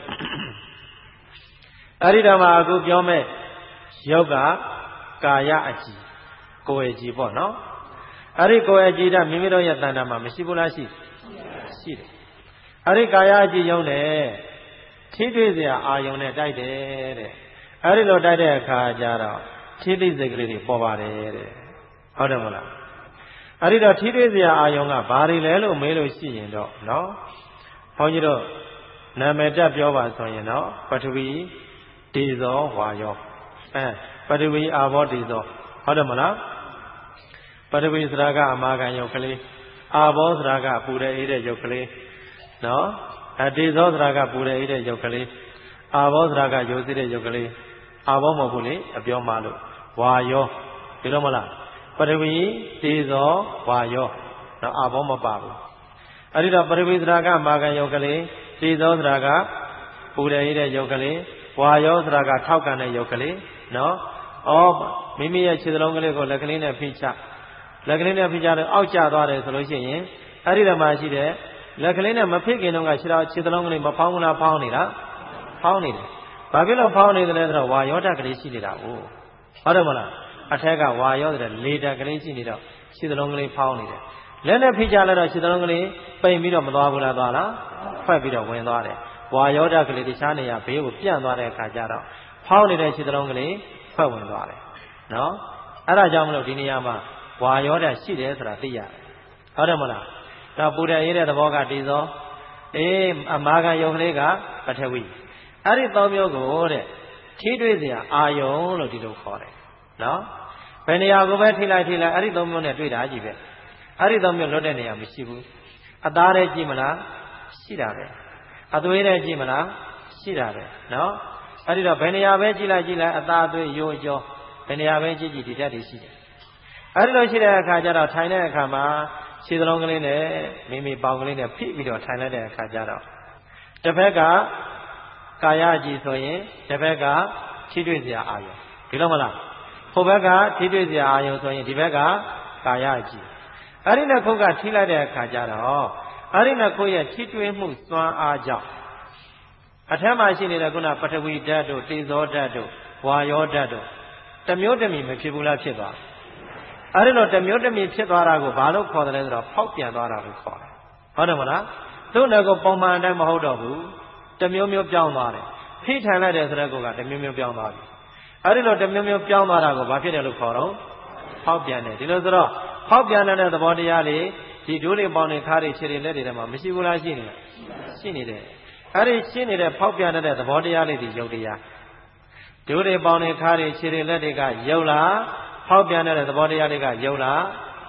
A: အဲ့ဒီတော့မှအခုပြောမဲ့ရုပ်ကကာယအကြည့်ကိုယ်ရဲ့ကြည့်ပေါ့နော်အဲ့ဒီကိုယ်ရဲ့ကြည့်တာမိမိတို့ရဲ့တဏ္ဍာမှာမရှိဘူးလားရှိရှိတယ်အဲ့ဒီကာယအကြည့်ရုံနဲ့ထိတွေ့စရာအာယုံနဲ့တိုက်တယ်တဲ့အဲ့ဒီလိုတိုက်တဲ့အခါကျတော့ထိသိစိတ်ကလေးတွေပေါ်ပါတယ်တဲ့ဟုတ်တယ်မလားအဲ့ဒီတော့ထိတွေ့စရာအာယုံကဘာတွေလဲလို့မေးလို့ရှိရင်တော့နော်ဘုန်းကြီးတို့နာမည်တက်ပြောပါဆိုရင်တော့ပထဝီတေဇောဝါယောအဲပထဝီအာဘောတေဇောဟုတ်တယ်မလားပထဝီဆိုတာကအမာခံယုတ်ကလေးအာဘောဆိုတာကပူတဲ့အေးတဲ့ယုတ်ကလေးနော်အတေဇောဆိုတာကပူတဲ့အေးတဲ့ယုတ်ကလေးအာဘောဆိုတာကယိုစီးတဲ့ယုတ်ကလေးအာဘောမဟုတ်ဘူးလေအပြောမှလို့ဝါယောဒီလိုမလားပထဝီတေဇောဝါယောနော်အာဘောမပါဘူးအဲ့ဒီတော့ပထဝီဆိုတာကမာခံယုတ်ကလေးတေဇောဆိုတာကပူတဲ့အေးတဲ့ယုတ်ကလေးဝါယောဆိုတာကထောက်ကန်တဲ့ယုတ်ကလေးနော်ဩမိမိရဲ့ခြေစလုံးကလေးကိုလက်ကလေးနဲ့ဖိချလက်ကလေးနဲ့ဖိချလို့အောက်ကျသွားတယ်ဆိုလို့ရှိရင်အဲ့ဒီတော့မှရှိတဲ့လက်ကလေးနဲ့မဖိခင်တော့ကခြေတော်ခြေစလုံးကလေးမဖောင်းဘူးလားဖောင်းနေတာဖောင်းနေတယ်ဘာဖြစ်လို့ဖောင်းနေတယ်လဲဆိုတော့ဝါယောဓာတ်ကလေးရှိနေတာ哦ဟုတ်တယ်မလားအထက်ကဝါယောတဲ့လေဓာတ်ကလေးရှိနေတော့ခြေစလုံးကလေးဖောင်းနေတယ်လက်နဲ့ဖိချလိုက်တော့ခြေစလုံးကလေးပိန်ပြီးတော့မသွားဘူးလားသွားလားဖွက်ပြီးတော့ဝင်သွားတယ်ဝါယောဓာတ်ကလေးတခြားနေရာဘေးကိုပြန့်သွားတဲ့အခါကျတော့ဖောင်းနေတဲ့ခြေစလုံးကလေးဖွက်ဝင်သွားတယ်နော်အဲ့ဒါကြောင့်မလို့ဒီနေရာမှာဝါယောဓာတ်ရှိတယ်ဆိုတာသိရတယ်ဟုတ်တယ်မလားတော့ပူတဲ့အေးတဲ့သဘောကတေဇောအေးအမာခံယုံကလေးကပထဝီအဲ့ဒီသုံးမျိုးကိုတဲ့ထိတွေ့စရာအာယုံလို့ဒီလိုခေါ်တယ်နော်ဘယ်နေရာကိုပဲထိလိုက်ထိလိုက်အဲ့ဒီသုံးမျိုးနဲ့တွေ့တာကြီးပဲအဲ့ဒီသုံးမျိုးလွတ်တဲ့နေရာမရှိဘူးအသားနဲ့ကြည့်မလားရှိတာပဲအသွေးနဲ့ကြည့်မလားရှိတာပဲနော်အဲ့ဒီတော့ဘယ်နေရာပဲကြည့်လိုက်ကြည့်လိုက်အသားအသွေးရိုးကြောဘယ်နေရာပဲကြည့်ကြည့်ဒီဓာတ်တွေရှိတယ်အဲ့ဒီလိုရှိတဲ့အခါကျတော့ထိုင်တဲ့အခါမှာခြေစလုံးကလေးနဲ့မိမိပေါင်ကလေးနဲ့ဖိပြီးတော့ထိုင်လိုက်တဲ့အခါကျတော့တစ်ဖက်ကကာယကြည်ဆိုရင်တစ်ဖက်ကထိတွေ့စရာအာယုံဒီလိုမလားဟိုဘက်ကထိတွေ့စရာအာယုံဆိုရင်ဒီဘက်ကကာယကြည်အဲ့ဒီနှစ်ခုကထိလိုက်တဲ့အခါကျတော့အဲ့ဒီနှစ်ခုရဲ့ထိတွေ့မှုစွမ်းအားကြောင့်အထက်မှာရှိနေတဲ့ခုနပထဝီဓာတ်တို့တေဇောဓာတ်တို့ဝါယောဓာတ်တို့တမျိုးတမီမဖြစ်ဘူးလားဖြစ်သွားအဲ့ဒီလိုတမျိုးတမီဖြစ်သွားတာကိုဘာလို့ခေါ်တယ်လဲဆိုတော့ဖောက်ပြန်သွားတာကိုခေါ်တယ်ဟုတ်တယ်မလားသူ့နယ်ကိုပုံမှန်အတိုင်းမဟုတ်တော့ဘူးတမျိုးမျိုးပြောင်းသွားတယ်ဖိထိုင်လိုက်တယ်ဆိုတဲ့ကောကတမျိုးမျိုးပြောင်းသွားပြီအဲ့ဒီလိုတမျိုးမျိုးပြောင်းသွားတာကိုဘာဖြစ်တယ်လို့ခေါ်တော့ဖောက်ပြန်တယ်ဒီလိုဆိုတော့ဖောက်ပြန်တဲ့သဘောတရားလေးဒီဒုလေးပေါင်းနေခါးတွေခြေတွေလက်တွေထဲမှာမရှိဘူးလားရှိနေလားရှိနေတယ်အဲ့ဒီရှိနေတဲ့ဖောက်ပြန်တဲ့သဘောတရားလေးဒီယုတ်တရားဒုလေးပေါင်းနေခါးတွေခြေတွေလက်တွေကယုတ်လားဖောက်ပြန်တဲ့သဘောတရားလေးကယုတ်လား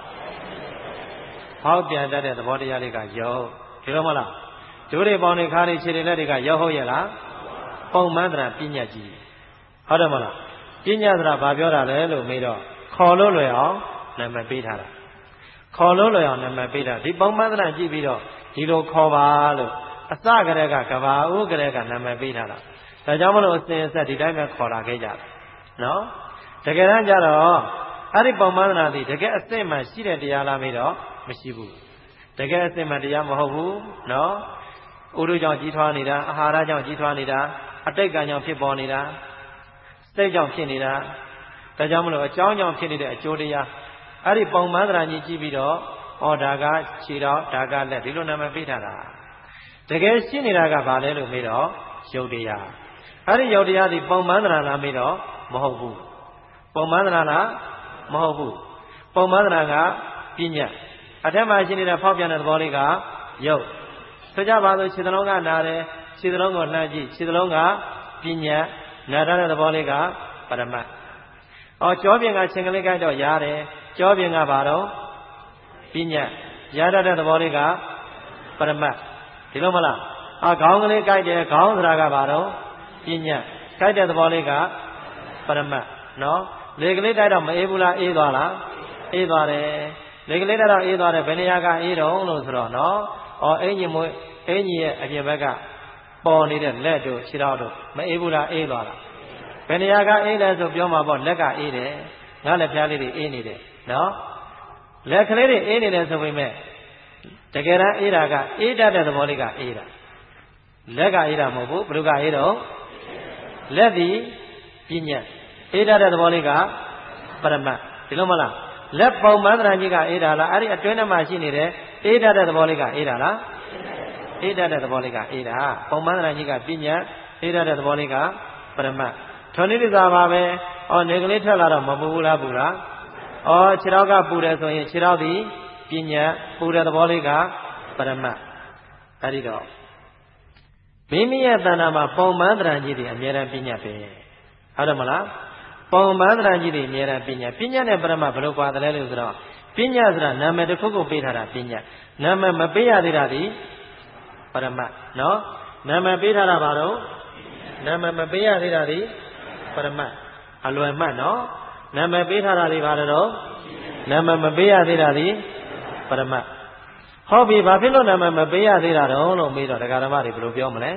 A: ဖောက်ပြန်တဲ့သဘောတရားလေးကယုတ်ဒီလိုမလားဒုတွေပေါင်းနေခါးတွေခြေတွေလက်တွေကယုတ်ဟုတ်ရဲ့လားပုံမှန်သရပညာကြီးဟုတ်တယ်မလားပညာသရဘာပြောတာလဲလို့မေးတော့ခေါ်လို့လွယ်အောင်နာမည်ပေးထားတာခေါ်လို့လွယ်အောင်နာမည်ပေးတာဒီပုံမှန်သရကြည့်ပြီးတော့ဒီလိုခေါ်ပါလို့အစကတည်းကကဘာဦးကတည်းကနာမည်ပေးထားတာဒါကြောင့်မလို့အစဉ်အဆက်ဒီတိုင်းပဲခေါ်လာခဲ့ကြတယ်နော်တကယ်တမ်းကျတော့အဲ့ဒီပုံမှန်သရသည်တကယ်အစစ်မှရှိတဲ့တရားလားမေးတော့မရှိဘူးတကယ်အစစ်မှတရားမဟုတ်ဘူးနော်ဥရုကြောင့်ကြီးထွားနေတာအာဟာရကြောင့်ကြီးထွားနေတာအတိတ်ကံကြောင့်ဖြစ်ပေါ်နေတာစိတ်ကြောင့်ဖြစ်နေတာဒါကြောင့်မလို့အကြောင်းကြောင့်ဖြစ်နေတဲ့အကျိုးတရားအဲ့ဒီပုံမှန်သရကြီးကြည့်ပြီးတော့ဩဒါကခြေတော်ဒါကလက်ဒီလိုနာမည်ပေးထားတာတကယ်ရှိနေတာကဘာလဲလို့မေးတော့ယုတ်တရားအဲ့ဒီယုတ်တရားဒီပုံမှန်သလားလားမေးတော့မဟုတ်ဘူးပုံမှန်သလားလားမဟုတ်ဘူးပုံမှန်သလားကပညာအထက်မှာရှိနေတဲ့ဖောက်ပြန်တဲ့သဘောလေးကယုတ်ဆိုကြပါစို့ခြေသလုံးကနာတယ်ခြေသလုံးကိုလှမ်းကြည့်ခြေသလုံးကပညာနာထားတဲ့သဘောလေးကပရမတ်။အော်ကြောပြင်ကချင်းကလေးကိုက်တော့ရတယ်ကြောပြင်ကဘာတော့ပညာရတတ်တဲ့သဘောလေးကပရမတ်ဒီလိုမလား။အာခေါင်းကလေးကိုက်တယ်ခေါင်းဆိုတာကဘာတော့ပညာကိုက်တဲ့သဘောလေးကပရမတ်နော်လေကလေးတိုက်တော့မအေးဘူးလားအေးသွားလားအေးသွားတယ်လေကလေးတိုက်တော့အေးသွားတယ်ဘယ်နေရာကအေးတော့လို့ဆိုတော့နော်အော်အင်ကြီးမွေးအင်ကြီးရဲ့အပြင်ဘက်ကပေါ်နေတဲ့လက်တို့ခြေထောက်တို့မအေးဘူးလားအေးသွားလားဘယ်နေရာကအေးလဲဆိုပြောမှာပေါ့လက်ကအေးတယ်ငါလက်ဖျားလေးတွေအေးနေတယ်နော်လက်ကလေးတွေအေးနေတယ်ဆိုပေမဲ့တကယ်တမ်းအေးတာကအေးတတ်တဲ့သဘောလေးကအေးတာလက်ကအေးတာမဟုတ်ဘူးဘယ်လိုကအေးတော့လက်သည်ပြညတ်အေးတတ်တဲ့သဘောလေးကပရမတ်ဒီလိုမလားလက်ပုံမှန်သဏ္ဍာန်ကြီးကအေးတာလားအဲ့ဒီအတွင်းထဲမှာရှိနေတဲ့အေးတတ်တဲ့သဘောလေးကအေးတာလားအေးတတ်တဲ့သဘောလေးကအေးတာပုံမှန်သဏ္ဍာန်ကြီးကပြညတ်အေးတတ်တဲ့သဘောလေးကပရမတ်ထုံနိဒိသာပါပဲအော်နေကလေးထက်လာတော့မပူဘူးလားပူလားအော်ခြေထောက်ကပူတယ်ဆိုရင်ခြေထောက်ဒီပြညတ်ပူတဲ့သဘောလေးကပရမတ်အဲ့ဒီတော့မိမိရဲ့တဏ္ဍာမှာပုံမှန်သဏ္ဍာန်ကြီးတွေအများအားပြညတ်ပဲဟုတ်တယ်မလားပုံမှန်သဏ္ဍာန်ကြီးတွေအများအားပြညတ်ပြညတ်နဲ့ပရမတ်ဘယ်လိုကွာတယ်လဲလို့ဆိုတော့ပြညတ်ဆိုတာနာမည်တစ်ခုကိုပေးထားတာပြညတ်နာမည်မပေးရသေးတာဒီပရမတ်နော်နာမည်ပေးထားတာဘာလို့နာမည်မပေးရသေးတာဒီပရမတ်အလွယ်မှတ်နော်နာမည်ပေးထားတာဒီဘာလို့နာမည်မပေးရသေးတာဒီပရမတ်ဟောပြီဘာဖြစ်လို့နာမည်မပေးရသေးတာတော့လို့မေးတော့ဒကာဓမ္မတွေဘယ်လိုပြောမလဲ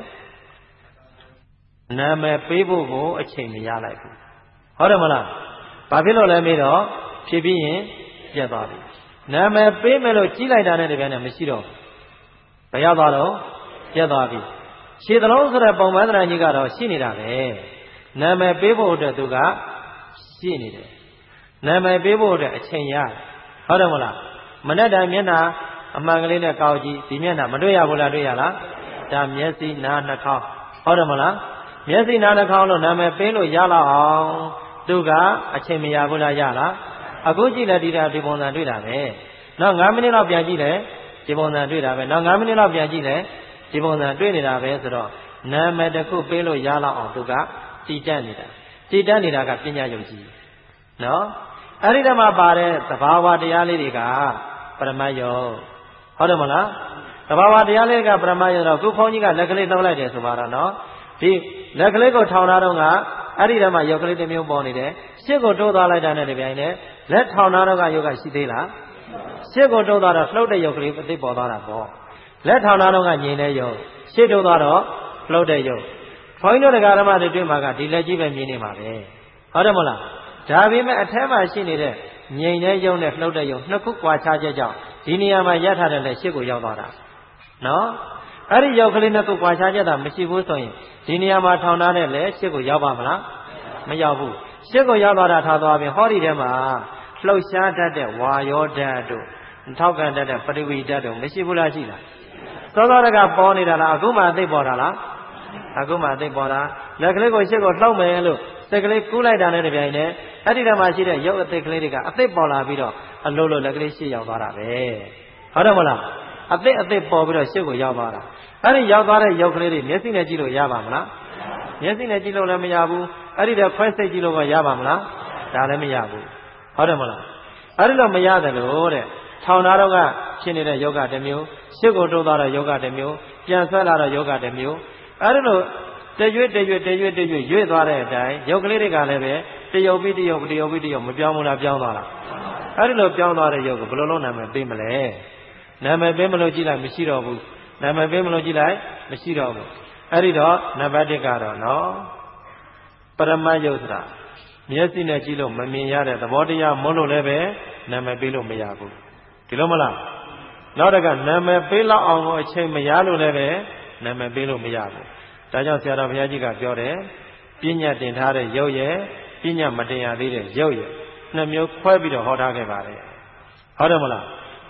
A: နာမည်ပေးဖို့ကိုအချိန်မရလိုက်ဘူးဟုတ်တယ်မလားဘာဖြစ်လို့လဲမေးတော့ဖြစ်ပြီးရင်ပြတ်သွားပြီနာမည်ပေးမယ်လို့ကြီးလိုက်တာနဲ့တပြိုင်နက်မရှိတော့ဘယ်ရောက်သွားတော့ပြတ်သွားပြီခြေသလုံးဆိုတဲ့ပုံမှန်သဏ္ဍာန်ကြီးကတော့ရှိနေတာပဲနာမည်ပေးဖို့အတွက်သူကရှိနေတယ်နာမည်ပေးဖို့အတွက်အချိန်ရတယ်ဟုတ်တယ်မလားမနဲ့တိုင်မျက်နှာအမှန်ကလေးနဲ့ကောက်ကြည့်ဒီမျက်နှာမတွေ့ရဘူးလားတွေ့ရလားဒါမျက်စိနားနှာခေါင်းဟုတ်တယ်မလားမျက်စိနားနှာခေါင်းလို့နာမည်ပေးလို့ရလောက်အောင်သူကအချိန်မရဘူးလားရလားအခုကြည့်လိုက်ဒီတာဒီပုံစံတွေ့တာပဲနောက်၅မိနစ်လောက်ပြန်ကြည့်လိုက်ဒီပုံစံတွေ့တာပဲနောက်၅မိနစ်လောက်ပြန်ကြည့်လိုက်ဒီပုံစံတွေ့နေတာပဲဆိုတော့နာမည်တစ်ခုပေးလို့ရလောက်အောင်သူကတည်တတ်နေတာတည်တတ်နေတာကပညာယုံကြည်နော်အဲ့ဒီတည်းမှာပါတဲ့သဘာဝတရားလေးတွေကပရမတ်ယုံဟုတ်တယ်မလားသဘာဝတရားလေးကပရမတ်ယုံတော့ခုခေါင်းကြီးကလက်ကလေးသုံးလိုက်တယ်ဆိုပါတော့နော်ဒီလက်ကလေးကိုထောင်ထားတော့ကအဲ့ဒီတည်းမှာယုတ်ကလေးတစ်မျိုးပေါ်နေတယ်ရှစ်ကိုတိုးသွားလိုက်တာနဲ့တပြိုင်နက်လက်ထောင်ထားတော့ကယုတ်ကရှိသေးလားရှစ်ကိုတိုးသွားတော့လှုပ်တဲ့ယုတ်ကလေးအသိပေါ်သွားတာပေါ့လက်ထောင်ထားတော့ကငြိမ်တဲ့ယုတ်ရှစ်တိုးသွားတော့လှုပ်တဲ့ယုတ်ဘုန်းကြီးတို့တရားဓမ္မတွေတွေ့မှာကဒီလက်ကြီးပဲမြင်နေမှာပဲဟုတ်တယ်မလားဒါပေမဲ့အထက်မှာရှိနေတဲ့ငြိမ်တဲ့ယုတ်နဲ့လှုပ်တဲ့ယုတ်နှစ်ခုကွာခြားချက်ကြောင့်ဒီနေရာမှာရပ်ထားတဲ့လက်ရှစ်ကိုရောက်သွားတာနော်အဲ့ဒီယုတ်ကလေးနှစ်ခုကွာခြားချက်တာမရှိဘူးဆိုရင်ဒီနေရာမှာထောင်ထားတဲ့လက်ရှစ်ကိုရောက်ပါမလားမရောက်ဘူးရှစ်ကိုရောက်သွားတာထားသွားပြီဟောဒီထဲမှာလှုပ်ရှားတတ်တဲ့ဝါယောဓာတ်တို့ထောက်ကန်တတ်တဲ့ပရိဝီဓာတ်တို့မရှိဘူးလားရှိလားသောသောတကပေါ်နေတာလားအခုမှအသိပေါ်တာလားအခုမှအသိပေါ်တာလက်ကလေးကိုရှစ်ကိုလှုပ်မယ်လို့စိတ်ကလေးကူးလိုက်တာနဲ့တပြိုင်နက်အဲ့ဒီထဲမှာရှိတဲ့ရုပ်အသိကလေးတွေကအသိပေါ်လာပြီးတော့အလုံးလို့လက်ကလေးရှစ်ရောက်သွားတာပဲဟုတ်တယ်မလားအသိအသိပေါ်ပြီးတော့ရှစ်ကိုရောက်သွားတာအဲ့ဒီရောက်သွားတဲ့ရုပ်ကလေးတွေမျက်စိနဲ့ကြည့်လို့ရပါမလားမျက်စိနဲ့ကြည့်လို့လည်းမရဘူးအဲ့ဒီတော့ခွဲစိတ်ကြည့်လို့ကရပါမလားဒါလည်းမရဘူးဟုတ်တယ်မလားအဲ့ဒီတော့မရတယ်လို့တဲ့ထောင်သားတော့ကဖြစ်နေတဲ့ယောဂတစ်မျိုးရှစ်ကိုတိုးသွားတဲ့ယောဂတစ်မျိုးပြန်ဆွဲလာတဲ့ယောဂတစ်မျိုးအဲ့ဒီလိုတရွေ့တရွေ့တရွေ့တရွေ့ရွေ့သွားတဲ့အတိုင်းယောဂလေးတွေကလည်းပဲတယုတ်ပြီးတယုတ်တယုတ်ပြီးတယုတ်မပြောင်းဘူးလားပြောင်းသွားလားအဲ့ဒီလိုပြောင်းသွားတဲ့ယောဂဘယ်လိုလုပ်နာမည်ပေးမလဲနာမည်ပေးမလို့ကြည့်လိုက်မရှိတော့ဘူးနာမည်ပေးမလို့ကြည့်လိုက်မရှိတော့ဘူးအဲ့ဒီတော့နံပါတ်တစ်ကတော့နော်ပရမတ်ယုတ်ဆိုတာမျက်စိနဲ့ကြည့်လို့မမြင်ရတဲ့သဘောတရားမဟုတ်လို့လည်းပဲနာမည်ပေးလို့မရဘူးဒီလိုမလားနောက်တကနာမည်ပေးလောက်အောင်ကိုအချိန်မရလို့လည်းပဲနာမည်ပေးလို့မရဘူးဒါကြောင့်ဆရာတော်ဘုရားကြီးကပြောတယ်ပညာတင်ထားတဲ့ရုပ်ရဲ့ပညာမတင်ရသေးတဲ့ရုပ်ရဲ့နှစ်မျိုးခွဲပြီးတော့ဟောထားခဲ့ပါတယ်ဟုတ်တယ်မလား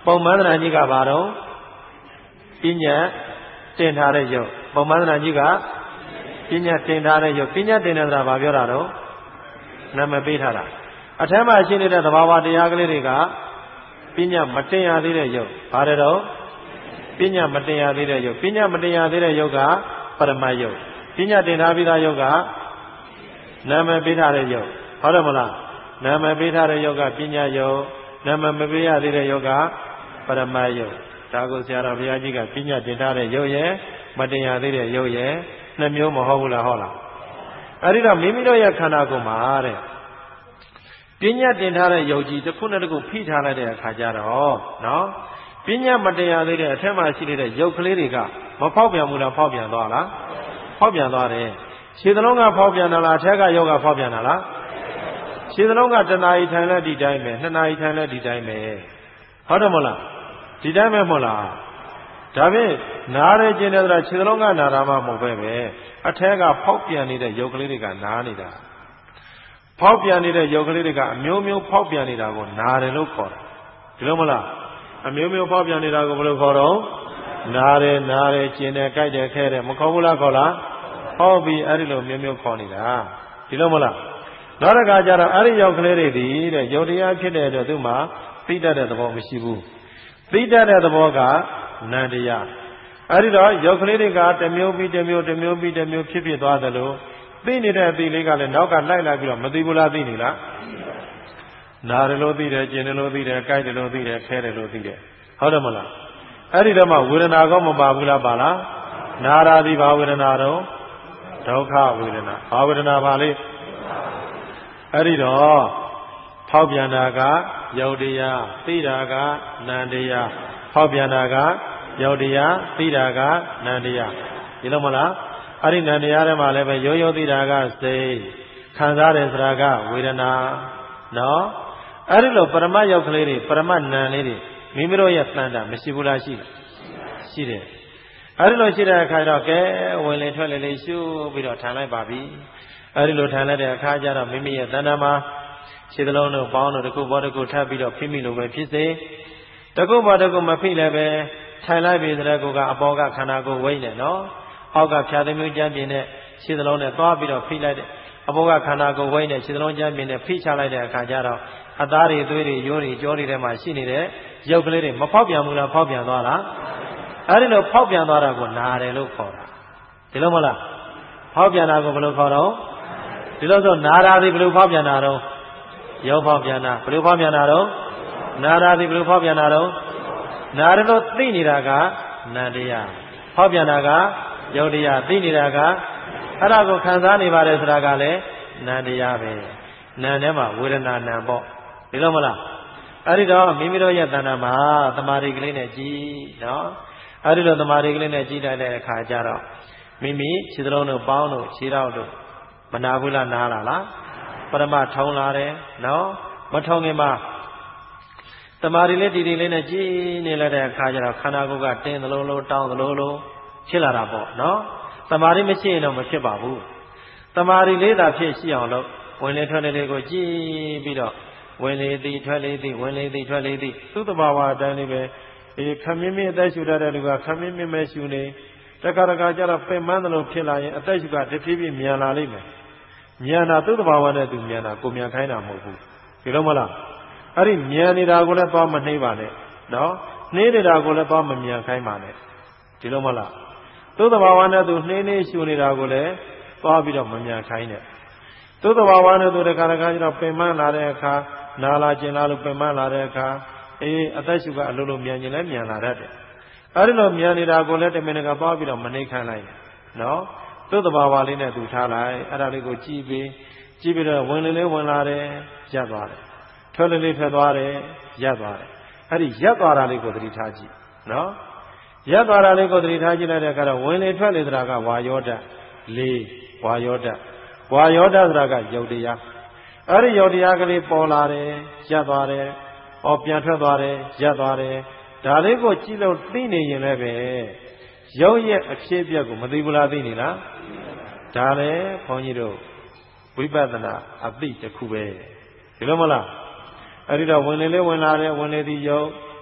B: ပုံမှန်သဏ္ဍာန်ကြီးကဘာတော့ပညာတင်ထားတဲ့ယုတ်ပုံမှန်သဏ္ဍာန်ကြီးကပညာတင်ထားတဲ့ယုတ်ပညာတင်တဲ့သဘာပြောတာတော့နာမည်ပေးထားတာအထက်မှာရှိနေတဲ့သဘာဝတရားကလေးတွေကပညာမတင်ရသေးတဲ့ယုတ်ဘာတဲ့တော့ပညာမတင်ရသေးတဲ့ယုတ်ပညာမတင်ရသေးတဲ့ယုတ်ကပရမတ်ယုတ်ပညာတင်ထားပြီးသားယုတ်ကနာမည်ပေးထားတဲ့ယုတ်ဟုတ်တယ်မလားနာမည်ပေးထားတဲ့ယုတ်ကပညာယုတ်နာမည်မပေးရသေးတဲ့ယုတ်ကပရမတ်ယုတ်ဒါကိုဆရာတော်ဘုရားကြီးကပညာတင်ထားတဲ့ယုတ်ရဲ့မတင်ရသေးတဲ့ယုတ်ရဲ့နှစ်မျိုးမဟုတ်ဘူးလားဟုတ်လားအဲ့ဒီတော့မိမိတို့ရဲ့ခန္ဓာကိုယ်မှာတဲ့ပညာတင်ထားတဲ့ယုတ်ကြီးတစ်ခုနဲ့တစ်ခုဖိထားလိုက်တဲ့အခါကျတော့နော်ပညာမတင်ရသေးတဲ့အထက်မှာရှိနေတဲ့ယုတ်ကလေးတွေကမဖောက်ပြန်ဘူးလားဖောက်ပြန်သွားလားဖောက်ပြန်သွားတယ်ခြေသလုံးကဖောက်ပြန်တာလားအထက်ကယုတ်ကဖောက်ပြန်တာလားခြေသလုံးကတနာရီထိုင်လဲဒီတိုင်းပဲနှစ်နာရီထိုင်လဲဒီတိုင်းပဲဟုတ်တယ်မဟုတ်လားဒီတိုင်းပဲမဟုတ်လားဒါဖြင့်နားရခြင်းတဲ့ဆိုတာခြေသလုံးကနာတာမှမဟုတ်ပဲပဲအထက်ကဖောက်ပြန်နေတဲ့ယုတ်ကလေးတွေကနားနေတာဖောက်ပြန်နေတဲ့ယုတ်ကလေးတွေကအမျိုးမျိုးဖောက်ပြန်နေတာကိုနာတယ်လို့ခေါ်တယ်ဒီလိုမလားအမျိုးမျိုးဖောက်ပြန်နေတာကိုဘယ်လိုခေါ်တော့နာတယ်နာတယ်ကျင်တယ်ကြိုက်တယ်ခဲတယ်မခေါ်ဘူးလားခေါ်လားဟောပြီအဲ့ဒီလိုမျိုးမျိုးခေါ်နေတာဒီလိုမလားနောက်တစ်ခါကျတော့အဲ့ဒီယုတ်ကလေးတွေဒီတဲ့ယုတ်တရားဖြစ်တဲ့အတွက်သူ့မှာသိတတ်တဲ့သဘောမရှိဘူးသိတတ်တဲ့သဘောကနန္တရားအဲ့ဒီတော့ယုတ်ကလေးတွေကတစ်မျိုးပြီးတစ်မျိုးတစ်မျိုးပြီးတစ်မျိုးဖြစ်ဖြစ်သွားသလိုသိနေတဲ့အသိလေးကလည်းနောက်ကလိုက်လိုက်ပြီးတော့မသိဘူးလားသိနေလားနာတယ်လို့သိတယ်ကျင်တယ်လို့သိတယ်ကြိုက်တယ်လို့သိတယ်ခဲတယ်လို့သိတယ်ဟုတ်တယ်မလားအဲ့ဒီတော့မှဝေဒနာကောမပါဘူးလားပါလားနာရာတိဘာဝေဒနာတော့ဒုက္ခဝေဒနာဘာဝေဒနာပါလေအဲ့ဒီတော့ဖောက်ပြန်တာကယုတ်တရားသိတာကနန္တရားဖောက်ပြန်တာကယုတ်တရားသိတာကနန္တရားဒီလိုမလားအဲ့ဒီနန္တရားထဲမှာလည်းပဲရိုးရိုးသိတာကစိတ်ခံစားတယ်ဆိုတာကဝေဒနာနော်အဲ့ဒီလိုပရမတ်ယုတ်ကလေးတွေပရမတ်နံလေးတွေမိမိတို့ရဲ့တန်တာမရှိဘူးလားရှိလားရှိတယ်အဲ့ဒီလိုရှိတဲ့အခါတော့ကဲဝင်လေထွက်လေလေးရှုပြီးတော့ထိုင်လိုက်ပါပြီအဲ့ဒီလိုထိုင်လိုက်တဲ့အခါကျတော့မိမိရဲ့တန်တာမှာခြေသလုံးတို့ပေါင်းတို့တစ်ခုပေါ်တစ်ခုထပ်ပြီးတော့ဖိမိလိုပဲဖြစ်စေတစ်ခုပေါ်တစ်ခုမဖိလည်းပဲထိုင်လိုက်ပြီဆိုတဲ့ကောကအပေါ်ကခန္ဓာကိုယ်ဝိမ့်နေနော်အောက်ကဖြာသိမျိုးကြမ်းပြင်းတဲ့ခြေသလုံးနဲ့သွားပြီးတော့ဖိလိုက်တဲ့အပေါ်ကခန္ဓာကိုယ်ဝိမ့်တဲ့ခြေသလုံးကြမ်းပြင်းနဲ့ဖိချလိုက်တဲ့အခါကျတော့အသားတွေသွေးတွေရိုးတွေကြောတွေထဲမှာရှိနေတဲ့ရုပ်ကလေးတွေမဖောက်ပြန်ဘူးလားဖောက်ပြန်သွားလားအဲ့ဒီလိုဖောက်ပြန်သွားတာကိုနာတယ်လို့ခေါ်တာဒီလိုမလားဖောက်ပြန်တာကိုဘယ်လိုခေါ်တော့ဒီလိုဆိုနာတာဒီဘယ်လိုဖောက်ပြန်တာတော့ရုပ်ဖောက်ပြန်တာဘယ်လိုဖောက်ပြန်တာတော့နာတာဒီဘယ်လိုဖောက်ပြန်တာတော့နာတယ်လို့သိနေတာကနန္တရားဖောက်ပြန်တာကယုတ်တရားသိနေတာကအဲ့ဒါကိုခံစားနေပါတယ်ဆိုတာကလည်းနန္တရားပဲနံထဲမှာဝေဒနာနံပေါ့ဒီလိုမလားအဲ့ဒီတော့မိမိတို့ရဲ့တဏ္ဍာမှာတမာရီကလေးနဲ့ကြည်နော်အဲ့ဒီလိုတမာရီကလေးနဲ့ကြည်လိုက်တဲ့အခါကျတော့မိမိခြေသလုံးတို့ပေါင်းတို့ခြေထောက်တို့မနာဘူးလားနားလားလားပရမထုံလာတယ်နော်မထုံခင်မှာတမာရီလေးတီတီလေးနဲ့ကြည်နေလိုက်တဲ့အခါကျတော့ခန္ဓာကိုယ်ကတင်းသလိုလိုတောင်းသလိုလိုဖြစ်လာတာပေါ့နော်တမာရီမရှိရင်တော့မဖြစ်ပါဘူးတမာရီလေးသာဖြစ်ရှိအောင်လို့ဝင်လေထွက်လေလေးကိုကြည်ပြီးတော့ဝင်လေသည်ထွက်လေသည်ဝင်လေသည်ထွက်လေသည်သူ့တဘာဝအတိုင်းလေးပဲအေးခမင်းမင်းအသက်ရှူတတ်တဲ့လူကခမင်းမင်းပဲရှူနေတခါတခါကျတော့ပင်မန်းသလိုဖြစ်လာရင်အသက်ရှူကတဖြည်းဖြည်းမြန်လာလိမ့်မယ်မြန်တာသူ့တဘာဝနဲ့သူမြန်တာကိုမြန်ခိုင်းတာမဟုတ်ဘူးဒီလိုမလားအဲ့ဒီမြန်နေတာကိုလည်းသွားမနှိမ့်ပါနဲ့နော်နှိမ့်နေတာကိုလည်းသွားမမြန်ခိုင်းပါနဲ့ဒီလိုမလားသူ့တဘာဝနဲ့သူနှိမ့်နှိမ့်ရှူနေတာကိုလည်းသွားပြီးတော့မမြန်ခိုင်းနဲ့သူ့တဘာဝနဲ့သူတခါတခါကျတော့ပင်မလာတဲ့အခါနာလာကျင်လာလို့ပင်မလာတဲ့အခါအေးအသက်ရှူကအလိုလိုမြန်ကျင်လဲမြန်လာတတ်တယ်အဲဒီလိုမြန်နေတာကိုလည်းတမင်တကာသွားပြီးတော့မနှိမ့်ခိုင်းလိုက်နော်သူ့တဘာဝလေးနဲ့သူထားလိုက်အဲ့ဒါလေးကိုကြည်ပြီးကြည်ပြီးတော့ဝင်လေလေးဝင်လာတယ်ရပ်သွားတယ်ထွက်လေလေးထွက်သွားတယ်ရပ်သွားတယ်အဲ့ဒီရပ်သွားတာလေးကိုသတိထားကြည့်နော်ရပ်သွားတာလေးကိုသတိထားကြည့်လိုက်တဲ့အခါတော့ဝင်လေထွက်လေဆိုတာကဝါယောဓာတ်လေးဝါယောဓာတ်ဝါယောဓာတ်ဆိုတာကယုတ်တရားအဲ့ဒီယုတ်တရားကလေးပေါ်လာတယ်ရပ်သွားတယ်ဟောပြန်ထွက်သွားတယ်ရပ်သွားတယ်ဒါလေးကိုကြည့်လို့သိနေရင်လည်းပဲရုပ်ရဲ့အဖြစ်အပျက်ကိုမသိဘူးလားသိနေလားဒါလည်းဘုန်းကြီးတို့ဝိပဿနာအသိတစ်ခုပဲဒီလိုမလားအဲ့ဒီတော့ဝင်လေလေးဝင်လာတယ်ဝင်လေသည်ယုတ်